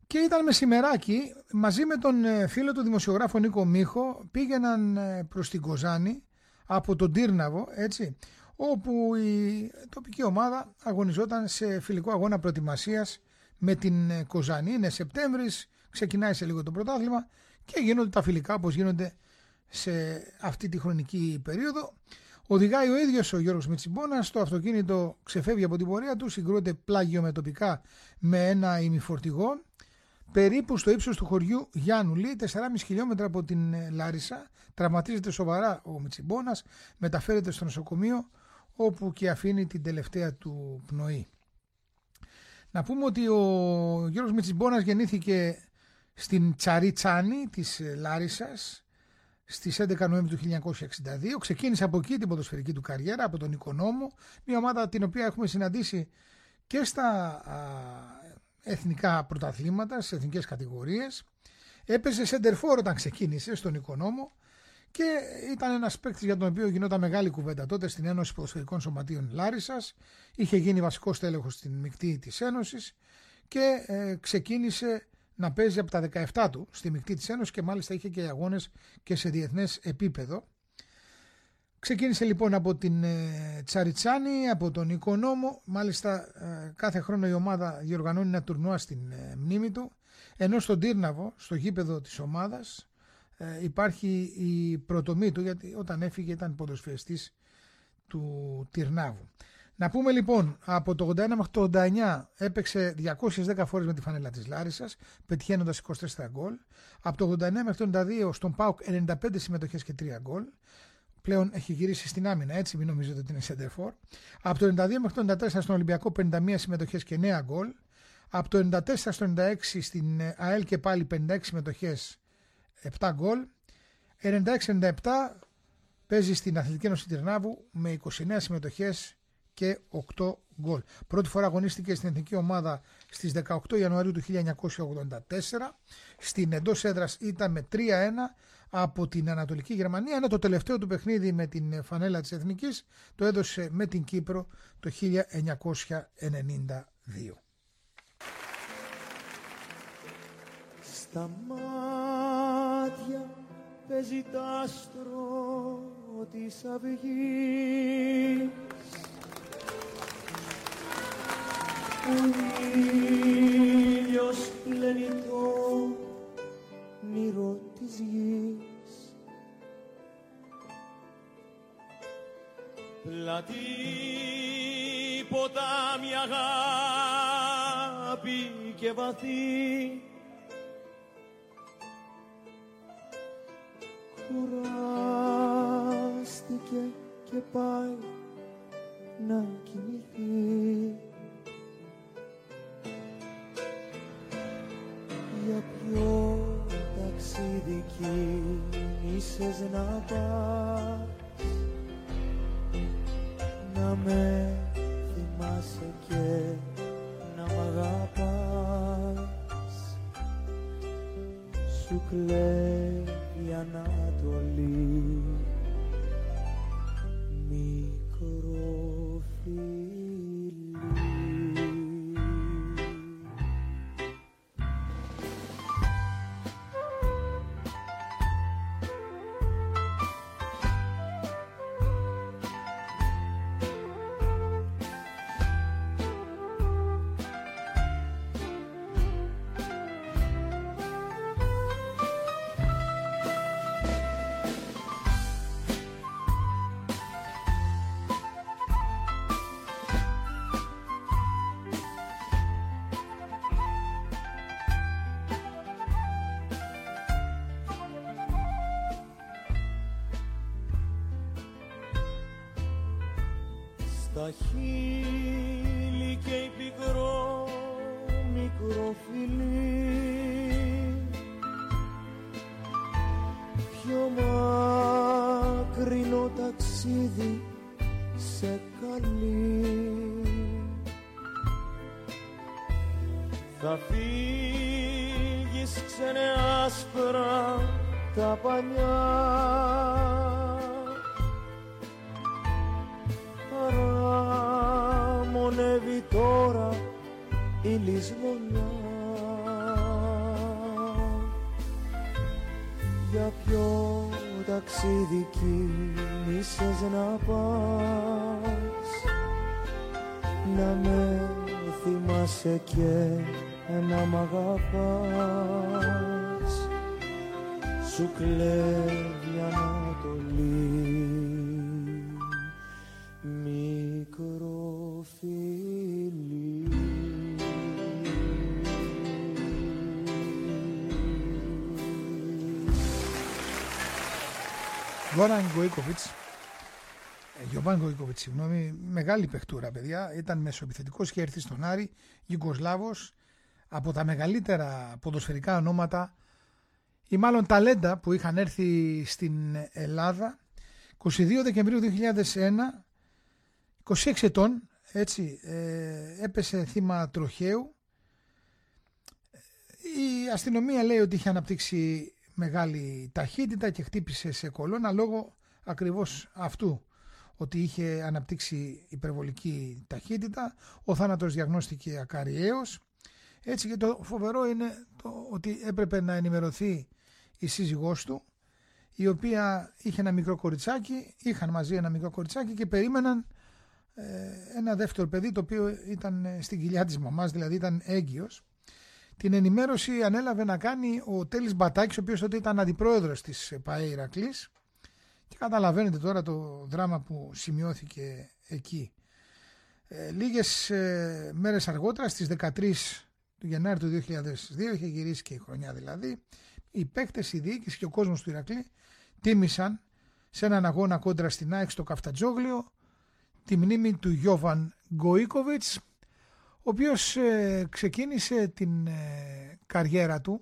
Και ήταν μεσημεράκι, μαζί με τον φίλο του δημοσιογράφο Νίκο Μίχο πήγαιναν προς την Κοζάνη από τον Τύρναβο, έτσι, όπου η τοπική ομάδα αγωνιζόταν σε φιλικό αγώνα προετοιμασίας με την Κοζάνη. Είναι Σεπτέμβρης, ξεκινάει σε λίγο το πρωτάθλημα και γίνονται τα φιλικά όπως γίνονται σε αυτή τη χρονική περίοδο. Οδηγάει ο ίδιος ο Γιώργος Μητσιμπόνας, το αυτοκίνητο ξεφεύγει από την πορεία του, συγκρούεται πλάγιο με τοπικά με ένα ημιφορτηγό, περίπου στο ύψος του χωριού Γιάννουλη, τέσσερα κόμμα πέντε χιλιόμετρα από την Λάρισα. Τραυματίζεται σοβαρά ο Μητσιμπόνας, μεταφέρεται στο νοσοκομείο όπου και αφήνει την τελευταία του πνοή. Να πούμε ότι ο Γιώργος Μητσιμπόνας γεννήθηκε στην Τσαριτσάνη της Λάρισσας στις έντεκα Νοέμβρη του χίλια εννιακόσια εξήντα δύο. Ξεκίνησε από εκεί την ποδοσφαιρική του καριέρα, από τον Οικονόμο, μια ομάδα την οποία έχουμε συναντήσει και στα α, εθνικά πρωταθλήματα, στις εθνικές κατηγορίες. Έπαιζε σεντερφόρ όταν ξεκίνησε στον Οικονόμο και ήταν ένας παίκτης για τον οποίο γινόταν μεγάλη κουβέντα τότε στην Ένωση Ποδοσφαιρικών Σωματείων Λάρισσας. Είχε γίνει βασικός τέλεχος στην μεικτή της Ένωσης και ε, ξεκίνησε να παίζει από τα δεκαεπτά του στη μεικτή της Ένωσης και μάλιστα είχε και αγώνες και σε διεθνές επίπεδο. Ξεκίνησε λοιπόν από την ε, Τσαριτσάνη, από τον Οικονόμο, μάλιστα ε, κάθε χρόνο η ομάδα διοργανώνει ένα τουρνουά στην ε, μνήμη του, ενώ στον Τύρναβο, στο γήπεδο της ομάδας, ε, υπάρχει η πρωτομή του, γιατί όταν έφυγε ήταν ποδοσφαιριστής του Τυρνάβου. Να πούμε λοιπόν, από το ογδόντα ένα μέχρι το ογδόντα εννιά έπαιξε διακόσιες δέκα φορές με τη φανέλα της Λάρισσας, πετυχαίνοντας είκοσι τέσσερα γκολ. Από το ογδόντα εννιά μέχρι το ογδόντα δύο στον ΠΑΟΚ ενενήντα πέντε συμμετοχές και τρία γκολ. Πλέον έχει γυρίσει στην άμυνα, έτσι, μην νομίζετε ότι είναι σεντερφόρ. Από το ενενήντα δύο μέχρι το ενενήντα τέσσερα στον Ολυμπιακό πενήντα μία συμμετοχές και εννέα γκολ. Από το ενενήντα τέσσερα στο ενενήντα έξι στην ΑΕΛ και πάλι πενήντα έξι συμμετοχές, επτά γκολ. ενενήντα έξι ενενήντα επτά παίζει στην Αθλητική Ένωση Τυρνάβου με είκοσι εννέα συμμετοχές και οκτώ γκολ. Πρώτη φορά αγωνίστηκε στην εθνική ομάδα στις δεκαοκτώ Ιανουαρίου του χίλια εννιακόσια ογδόντα τέσσερα. Στην εντός έδρας ήταν με τρία ένα από την Ανατολική Γερμανία, ενώ το τελευταίο του παιχνίδι με την φανέλα της εθνικής το έδωσε με την Κύπρο το χίλια εννιακόσια ενενήντα δύο. Στα μάτια παίζει τ' άστρο της αυγής, ο ήλιος πλένει το όνειρο της γης. Πλατή ποτάμι αγάπη και βαθύ, κουράστηκε και πάει να κοιμηθεί. Για ποιο ταξίδι κίνησες να πας, να με θυμάσαι και να μ' αγαπάς. Σου κλαίει η Ανατολή, μικρό φιλί. Στα χείλη και η πικρό μικρό φιλί, πιο μακρινό ταξίδι σε καλεί. Θα φύγεις ξένε άσπρα τα πανιά, παραμονεύει τώρα η λησμονιά. Για ποιο ταξίδι κίνησες να πας, να με θυμάσαι και να μ' αγαπάς. Σου κλέβει Ανατολή μικρό φιλί. Γκόραν Γκοίκοβιτς, Γιωβάν Γκοίκοβιτς, συγγνώμη, μεγάλη παιχτούρα, παιδιά. Ήταν μεσοεπιθετικός, είχε έρθει στον Άρη, Ιουγκοσλάβος, από τα μεγαλύτερα ποδοσφαιρικά ονόματα ή μάλλον ταλέντα που είχαν έρθει στην Ελλάδα. είκοσι δύο Δεκεμβρίου δύο χιλιάδες ένα, είκοσι έξι ετών, έτσι, ε, έπεσε θύμα τροχαίου. Η αστυνομία λέει ότι είχε αναπτύξει μεγάλη ταχύτητα και χτύπησε σε κολόνα λόγω ακριβώς αυτού, ότι είχε αναπτύξει υπερβολική ταχύτητα. Ο θάνατος διαγνώστηκε ακαριαίος. Έτσι, και το φοβερό είναι το ότι έπρεπε να ενημερωθεί η σύζυγός του, η οποία είχε ένα μικρό κοριτσάκι, είχαν μαζί ένα μικρό κοριτσάκι και περίμεναν ε, ένα δεύτερο παιδί, το οποίο ήταν στην κοιλιά της μαμάς, δηλαδή ήταν έγκυος. Την ενημέρωση ανέλαβε να κάνει ο Τέλης Μπατάκης, ο οποίος τότε ήταν αντιπρόεδρος της ΠΑΕ Ηρακλής, και καταλαβαίνετε τώρα το δράμα που σημειώθηκε εκεί. Ε, λίγες ε, μέρες αργότερα, στις δεκατρείς του Γενάρη του δύο χιλιάδες δύο, είχε γυρίσει και η χρονιά δηλαδή, οι παίκτες, η διοίκηση και ο κόσμος του Ηρακλή τίμησαν σε έναν αγώνα κόντρα στην ΑΕΚ στο Καφτατζόγλιο τη μνήμη του Γιώβαν Γκοίκοβιτς, ο οποίος ε, ξεκίνησε την ε, καριέρα του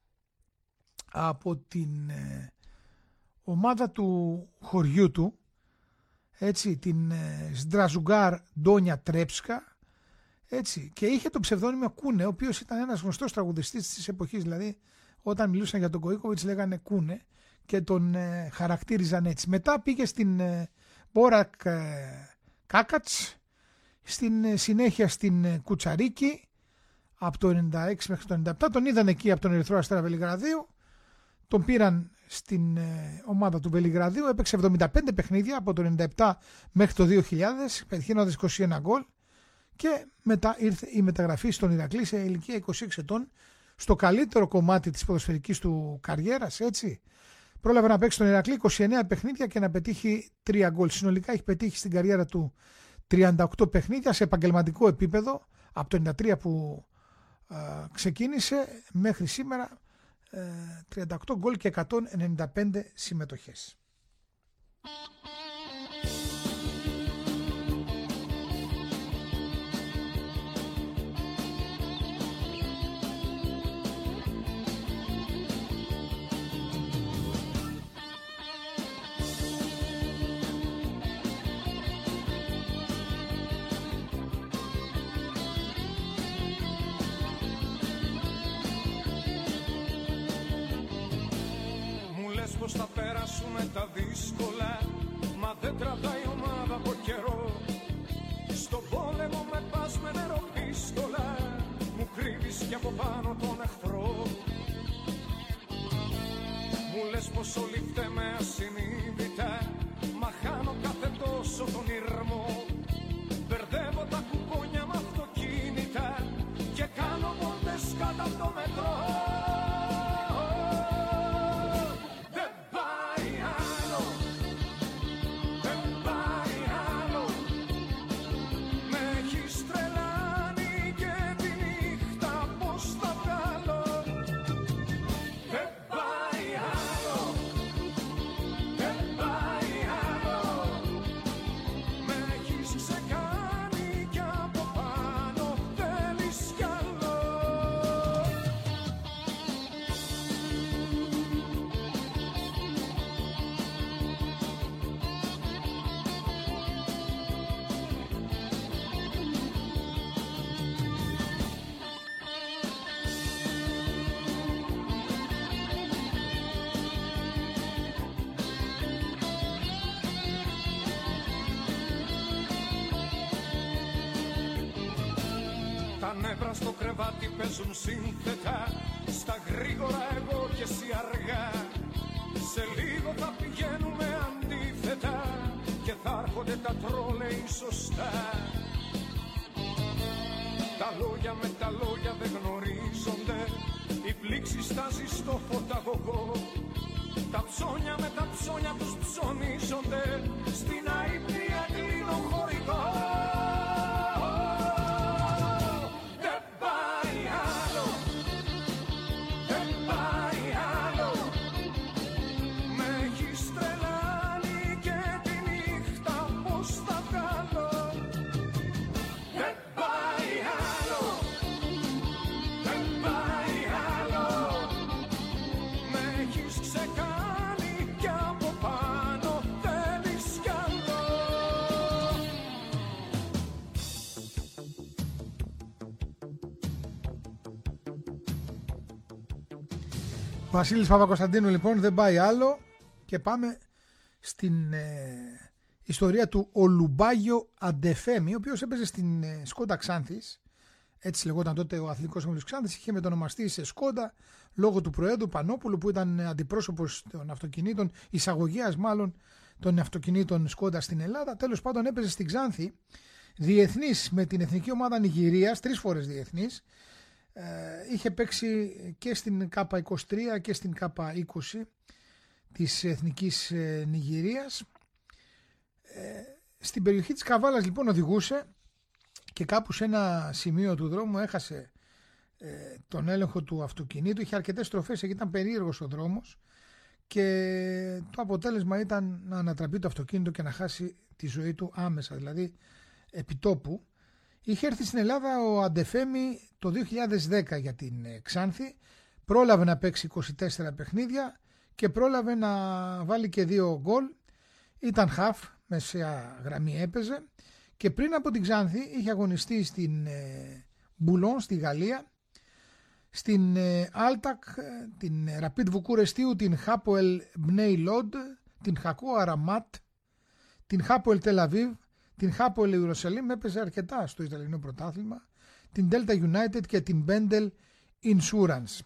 από την ε, ομάδα του χωριού του, έτσι, την ε, Σντραζουγκάρ Ντόνια Τρέψκα, έτσι, και είχε το ψευδόνυμο Κούνε, ο οποίος ήταν ένας γνωστός τραγουδιστής της εποχής, δηλαδή όταν μιλούσαν για τον Γκοίκοβιτς λέγανε Κούνε και τον ε, χαρακτήριζαν έτσι. Μετά πήγε στην ε, Μπόρακ ε, Κάκατς, στην συνέχεια στην Κουτσαρίκη από το ενενήντα έξι μέχρι το ενενήντα επτά, τον είδαν εκεί από τον Ερυθρό Αστέρα Βελιγραδίου, τον πήραν στην ομάδα του Βελιγραδίου, έπαιξε εβδομήντα πέντε παιχνίδια από το ενενήντα επτά μέχρι το δύο χιλιάδες, πετυχαίνοντας είκοσι ένα γκολ, και μετά ήρθε η μεταγραφή στον Ηρακλή σε ηλικία είκοσι έξι ετών, στο καλύτερο κομμάτι της ποδοσφαιρικής του καριέρας, έτσι. Πρόλαβε να παίξει στον Ηρακλή είκοσι εννέα παιχνίδια και να πετύχει τρία γκολ. Συνολικά έχει πετύχει στην καριέρα του τριάντα οκτώ παιχνίδια σε επαγγελματικό επίπεδο από το ενενήντα τρία που α, ξεκίνησε μέχρι σήμερα, ε, τριάντα οκτώ γκολ και εκατόν ενενήντα πέντε συμμετοχές. Πως θα περάσουμε τα δύσκολα, μα δεν κρατάει ομάδα από καιρό. Στον πόλεμο με πας με νεροπίστολα, μου κρύβεις κι από πάνω τον εχθρό. Μου λες πως όλοι φταίμε ασυνείδητα, μα χάνω κάθε τόσο τον ήρμο. Μπερδεύω τα κουπόνια με αυτοκίνητα και κάνω βόλτες κάτω από το μετρό. Τα νεύρα στο κρεβάτι παίζουν σύνθετα, στα γρήγορα εγώ και εσύ αργά. Σε λίγο θα πηγαίνουμε αντίθετα και θα έρχονται τα τρόλεϊ σωστά. Τα λόγια με τα λόγια δεν γνωρίζονται, η πλήξη στάζει στο φωταγωγό. Τα ψώνια με τα ψώνια τους ψωνίζονται, στην αϊπνία κλείνω χωρικό. Δεν πάει άλλο, δεν πάει άλλο. Με έχεις τρελάνει και τη νύχτα πώς θα βγάλω. Δεν πάει άλλο, δεν πάει άλλο. Με έχεις ξεκάνει κι από πάνω θέλεις κι άλλο. Βασίλης Παπακοσταντίνου λοιπόν, δεν πάει άλλο, και πάμε στην ε, ιστορία του Ολουμπάγιο Αντεφέμι, ο οποίος έπαιζε στην ε, Σκόντα Ξάνθης, έτσι λεγόταν τότε ο Αθλητικός Όμιλος Ξάνθης, είχε μετονομαστεί σε Σκόντα λόγω του Προέδρου Πανόπουλου που ήταν αντιπρόσωπος των αυτοκινήτων, εισαγωγέας μάλλον των αυτοκινήτων Σκόντα στην Ελλάδα. Τέλος πάντων έπαιζε στην Ξάνθη, διεθνής με την εθνική ομάδα Νιγηρίας, τρεις φορές διεθνής. Ε, είχε παίξει και στην Κάπα είκοσι τρία και στην Κάπα είκοσι της εθνικής ε, Νιγηρίας. Ε, στην περιοχή της Καβάλας λοιπόν οδηγούσε και κάπου σε ένα σημείο του δρόμου έχασε ε, τον έλεγχο του αυτοκινήτου. Είχε αρκετές στροφές, εκεί ήταν περίεργος ο δρόμος και το αποτέλεσμα ήταν να ανατραπεί το αυτοκίνητο και να χάσει τη ζωή του άμεσα, δηλαδή επιτόπου. Είχε έρθει στην Ελλάδα ο Αντεφέμι το δύο χιλιάδες δέκα για την Ξάνθη, πρόλαβε να παίξει είκοσι τέσσερα παιχνίδια και πρόλαβε να βάλει και δύο γκολ. Ήταν χαφ, μεσαία γραμμή έπαιζε, και πριν από την Ξάνθη είχε αγωνιστεί στην Μπουλόν στη Γαλλία, στην Άλτακ, την Ραπίτ Βουκουρεστίου, την Χάποελ Μπνέι Λόντ, την Χακό Αραμάτ, την Χάποελ Τελαβίβ, την Χάποελ Ιερουσαλήμ, έπαιζε αρκετά στο Ισραηλινό πρωτάθλημα, την Delta United και την Bendel Insurance.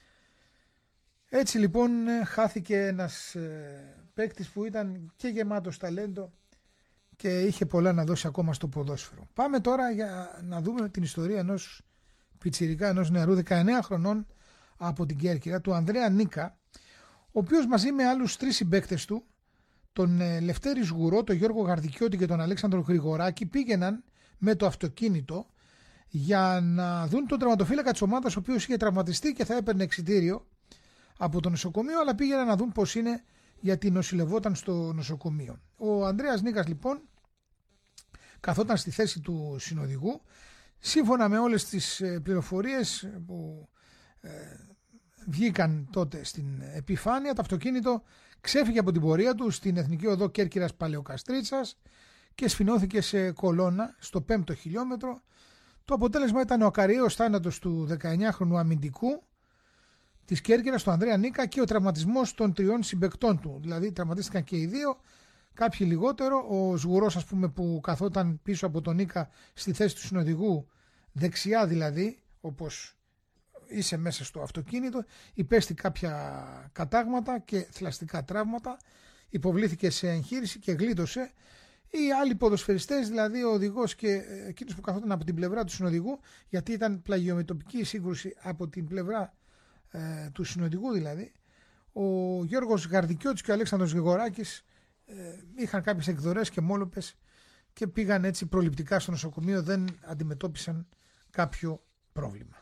Έτσι λοιπόν χάθηκε ένας παίκτης που ήταν και γεμάτος ταλέντο και είχε πολλά να δώσει ακόμα στο ποδόσφαιρο. Πάμε τώρα για να δούμε την ιστορία ενός πιτσιρικά, ενός νεαρού δεκαεννέα χρονών από την Κέρκυρα, του Ανδρέα Νίκα, ο οποίος μαζί με άλλους τρεις συμπαίκτες του, τον Λευτέρη Σγουρό, τον Γιώργο Γαρδικιώτη και τον Αλέξανδρο Γρηγοράκη, πήγαιναν με το αυτοκίνητο για να δουν τον τραυματοφύλακα της ομάδας, ο οποίος είχε τραυματιστεί και θα έπαιρνε εξιτήριο από το νοσοκομείο, αλλά πήγαιναν να δουν πώς είναι, γιατί νοσηλευόταν στο νοσοκομείο. Ο Ανδρέας Νίκας λοιπόν καθόταν στη θέση του συνοδηγού. Σύμφωνα με όλες τις πληροφορίες που ε, βγήκαν τότε στην επιφάνεια, το αυτοκίνητο ξέφυγε από την πορεία του στην Εθνική Οδό Κέρκυρας Παλαιοκαστρίτσας και σφινώθηκε σε κολόνα στο πέμπτο χιλιόμετρο. Το αποτέλεσμα ήταν ο ακαριαίος θάνατος του δεκαεννιάχρονου αμυντικού της Κέρκυρας, του Ανδρέα Νίκα, και ο τραυματισμός των τριών συμπαικτών του. Δηλαδή τραυματίστηκαν και οι δύο, κάποιοι λιγότερο. Ο Σγουρός, ας πούμε, που καθόταν πίσω από τον Νίκα στη θέση του συνοδηγού, δεξιά δηλαδή, όπως είσαι μέσα στο αυτοκίνητο, υπέστη κάποια κατάγματα και θλαστικά τραύματα, υποβλήθηκε σε εγχείρηση και γλίτωσε. Οι άλλοι ποδοσφαιριστές, δηλαδή ο οδηγός και εκείνος που καθόταν από την πλευρά του συνοδηγού, γιατί ήταν πλαγιομετωπική σύγκρουση από την πλευρά ε, του συνοδηγού δηλαδή, ο Γιώργος Γαρδικιώτης και ο Αλέξανδρος Γρηγοράκης ε, είχαν κάποιες εκδορές και μόλοπες και πήγαν έτσι προληπτικά στο νοσοκομείο, δεν αντιμετώπισαν κάποιο πρόβλημα.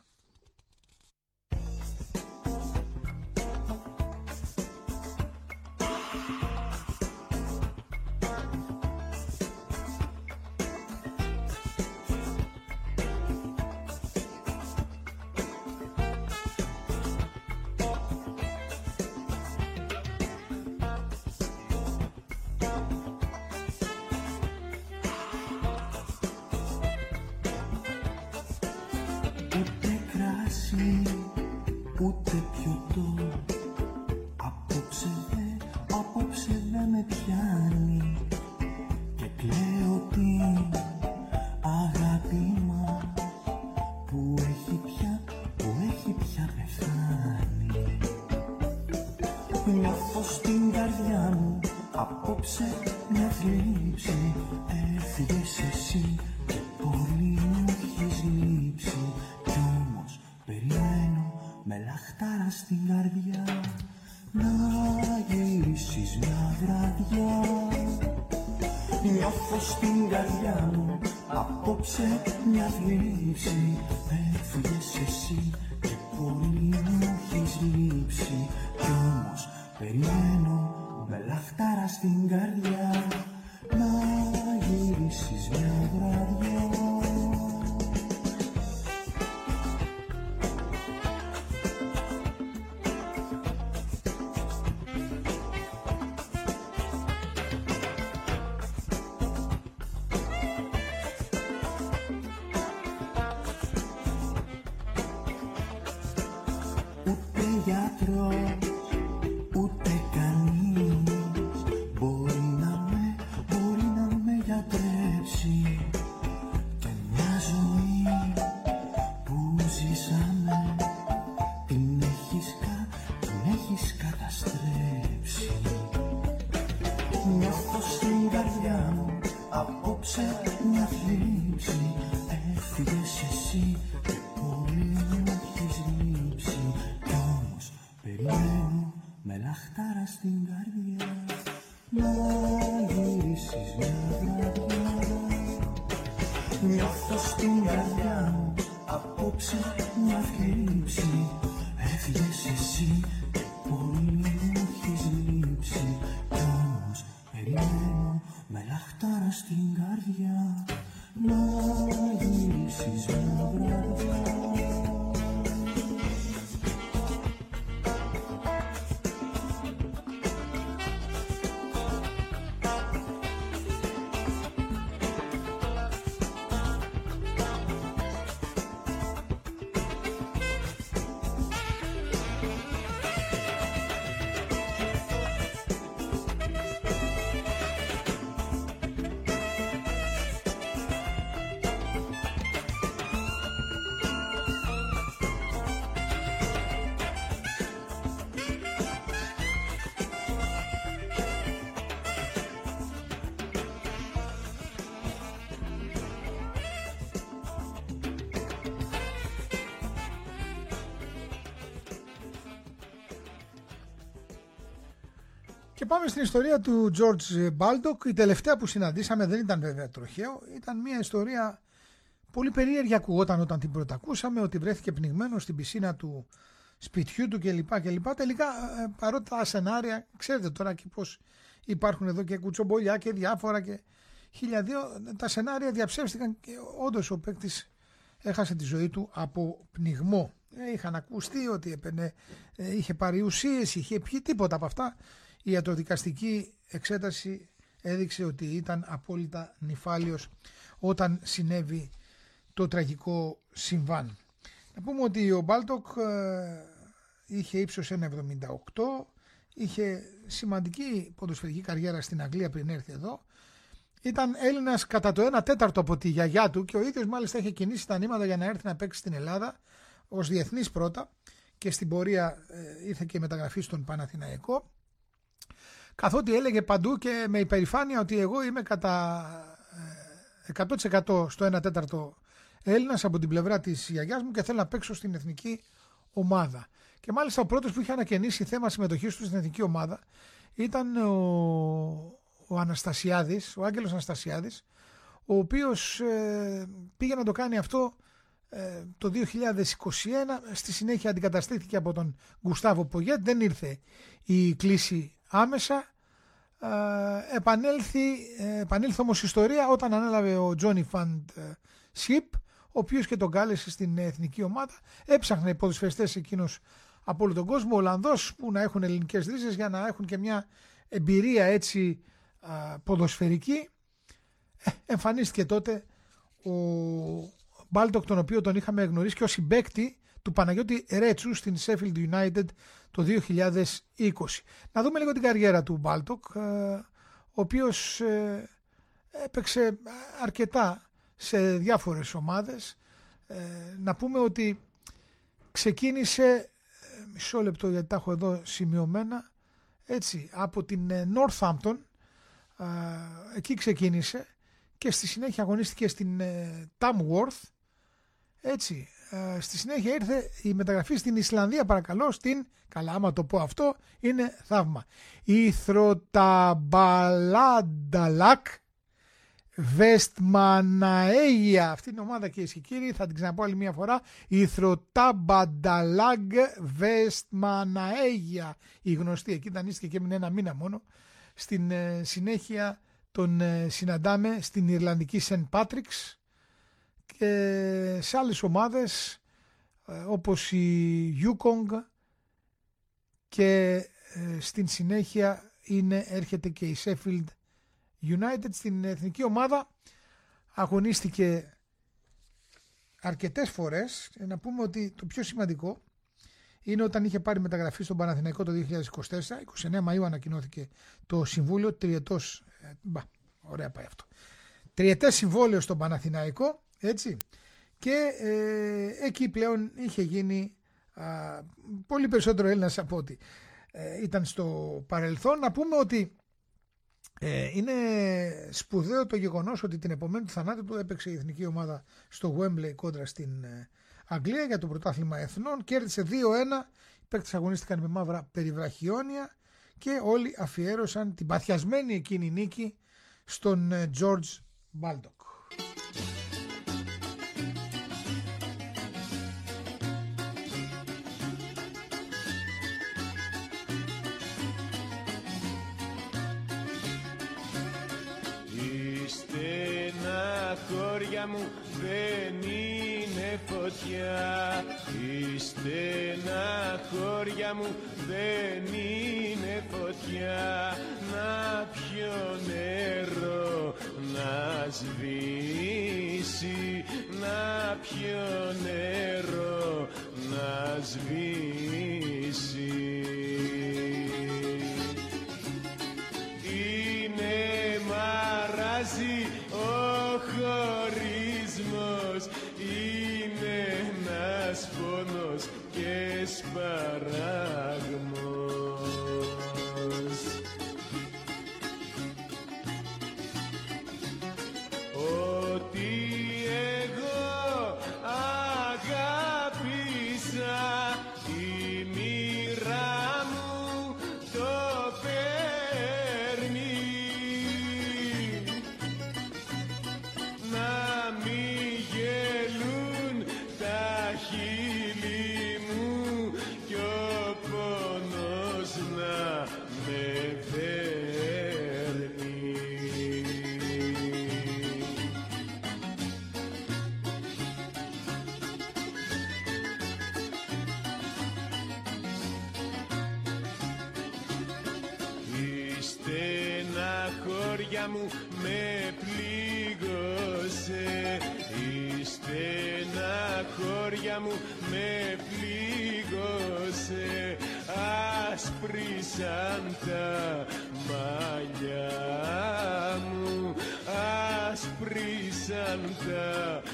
Ούτε πιωτό, απόψε δε, απόψε δε με πιάνει και κλαίω την αγάπη μας που έχει πια, που έχει πια πεθάνει. Νιώθω στην καρδιά μου απόψε μια θλίψη. Έφυγες εσύ και πολύ μου έχεις λείψει. Κι όμως περιμένω με λαχτάρα στην καρδιά να γυρίσεις μια βραδιά. Νιώθω στην καρδιά μου απόψε μια θλίψη. Έφυγες εσύ και πολύ μου έχεις λείψει. Κι όμως περιμένω με λαχτάρα στην καρδιά να γυρίσεις μια βραδιά. Ούτε γιατρός, ούτε κανείς μπορεί να με, μπορεί να με γιατρέψει. Και μια ζωή που ζήσαμε την έχεις, κα, την έχεις καταστρέψει. Νιώθω στην καρδιά μου απόψε μια θλίψη. Έφυγες εσύ και πολύ μου έχεις λείψει. Κι όμως περιμένω με λαχτάρα στην καρδιά να γυρίσεις μια βραδιά. Νιώθω στην καρδιά μου απόψε μια θλίψη. Έφυγες εσύ και πολύ μου έχεις λείψει. Κι όμως περιμένω με λαχτάρα στην καρδιά να γυρίσεις μια βραδιά. Και πάμε στην ιστορία του George Baldock. Η τελευταία που συναντήσαμε δεν ήταν βέβαια τροχαίο. Ήταν μια ιστορία πολύ περίεργη, ακουγόταν όταν την πρωτακούσαμε, ότι βρέθηκε πνιγμένο στην πισίνα του σπιτιού του κλπ. κλπ. Τελικά, παρότι τα σενάρια, ξέρετε τώρα και πώς υπάρχουν εδώ και κουτσομπολιά και διάφορα και χίλια δύο, τα σενάρια διαψεύστηκαν και όντως ο παίκτης έχασε τη ζωή του από πνιγμό. Είχαν ακουστεί ότι έπαινε, είχε πάρει ουσίες, είχε πιει, τίποτα από αυτά. Η ιατροδικαστική εξέταση έδειξε ότι ήταν απόλυτα νηφάλιος όταν συνέβη το τραγικό συμβάν. Να πούμε ότι ο Μπάλτοκ ε, είχε ύψος ένα κόμμα εβδομήντα οκτώ, είχε σημαντική ποδοσφαιρική καριέρα στην Αγγλία πριν έρθει εδώ. Ήταν Έλληνας κατά το ένα τέταρτο από τη γιαγιά του και ο ίδιος μάλιστα είχε κινήσει τα νήματα για να έρθει να παίξει στην Ελλάδα ως διεθνής πρώτα και στην πορεία ε, ήρθε και η μεταγραφή στον Παναθηναϊκό. Καθότι έλεγε παντού και με υπερηφάνεια ότι εγώ είμαι κατά εκατό τοις εκατό στο ένα τέταρτο Έλληνας από την πλευρά της γιαγιάς μου και θέλω να παίξω στην εθνική ομάδα. Και μάλιστα ο πρώτος που είχε ανακαινήσει θέμα συμμετοχής του στην εθνική ομάδα ήταν ο, ο Αναστασιάδης, ο Άγγελος Αναστασιάδης, ο οποίος ε, πήγε να το κάνει αυτό ε, το δύο χιλιάδες είκοσι ένα, στη συνέχεια αντικαταστήθηκε από τον Γκουστάβο Πογέτ, δεν ήρθε η κλήση άμεσα. Ε, επανέλθει, ε, επανήλθε όμως η ιστορία όταν ανέλαβε ο Τζόνι Φαντ Σιπ, ο οποίος και τον κάλεσε στην εθνική ομάδα. Έψαχνε οι ποδοσφαιριστές εκείνος από όλο τον κόσμο, Ολλανδός, που να έχουν ελληνικές ρίζες για να έχουν και μια εμπειρία έτσι α, ποδοσφαιρική. Ε, εμφανίστηκε τότε ο Μπάλτοκ, τον οποίο τον είχαμε γνωρίσει και ως συμπαίκτη του Παναγιώτη Ρέτσου στην Sheffield United το δύο χιλιάδες είκοσι. Να δούμε λίγο την καριέρα του Μπάλτοκ, ο οποίος έπαιξε αρκετά σε διάφορες ομάδες. Να πούμε ότι ξεκίνησε, μισό λεπτό γιατί τα έχω εδώ σημειωμένα, έτσι, από την Northampton, ε, εκεί ξεκίνησε και στη συνέχεια αγωνίστηκε στην ε, Tamworth, έτσι. Ε, στη συνέχεια ήρθε η μεταγραφή στην Ισλανδία, παρακαλώ, στην, καλά άμα το πω αυτό είναι θαύμα, η Θροταμπαλάνταλακ Βεστμαναέγια. Αυτή είναι η ομάδα, κυρίες και κύριοι, θα την ξαναπώ άλλη μια φορά, η Θροταμπανταλάγκ Βεστμαναέγια, η γνωστή. Εκεί δανείστηκε και έμεινε ένα μήνα μόνο. Στην ε, συνέχεια τον ε, συναντάμε στην Ιρλανδική Σεντ Πάτριξ και σε άλλες ομάδες ε, όπως η Yukong, και ε, στην συνέχεια είναι, έρχεται και η Sheffield United. Στην εθνική ομάδα αγωνίστηκε αρκετές φορές. Να πούμε ότι το πιο σημαντικό είναι όταν είχε πάρει μεταγραφή στον Παναθηναϊκό το δύο χιλιάδες είκοσι τέσσερα, είκοσι εννέα Μαΐου ανακοινώθηκε το συμβούλιο, τριετός, ε, μπα, ωραία πάει αυτό, τριετές συμβόλαιο στον Παναθηναϊκό, έτσι, και ε, εκεί πλέον είχε γίνει α, πολύ περισσότερο Έλληνας από ό,τι ε, ήταν στο παρελθόν. Να πούμε ότι ε, είναι σπουδαίο το γεγονός ότι την επομένη του θανάτου του έπαιξε η εθνική ομάδα στο Wembley κόντρα στην ε, Αγγλία για το πρωτάθλημα εθνών, κέρδισε δύο ένα, οι παίκτες αγωνίστηκαν με μαύρα περιβραχιόνια και όλοι αφιέρωσαν την παθιασμένη εκείνη νίκη στον ε, George Baldock. Χώρια μου δεν είναι φωτιά, η στεναχώρια μου δεν είναι φωτιά, να πιω νερό να σβήσει, να πιω νερό να σβήσει. Είναι μαράζι ο χωρισμός, είναι ένας πόνος και σπαράγμος. Ότι εγώ αγάπησα, η μοίρα μου το παίρνει. Να μη γελούν τα χείλη μου κι ο πόνος να με φέρνει. Η στεναχώρια μου με πλήγωσε, η στεναχώρια μου με πλήγωσε, άσπρισαν τα μαλλιά μου, άσπρισαν τα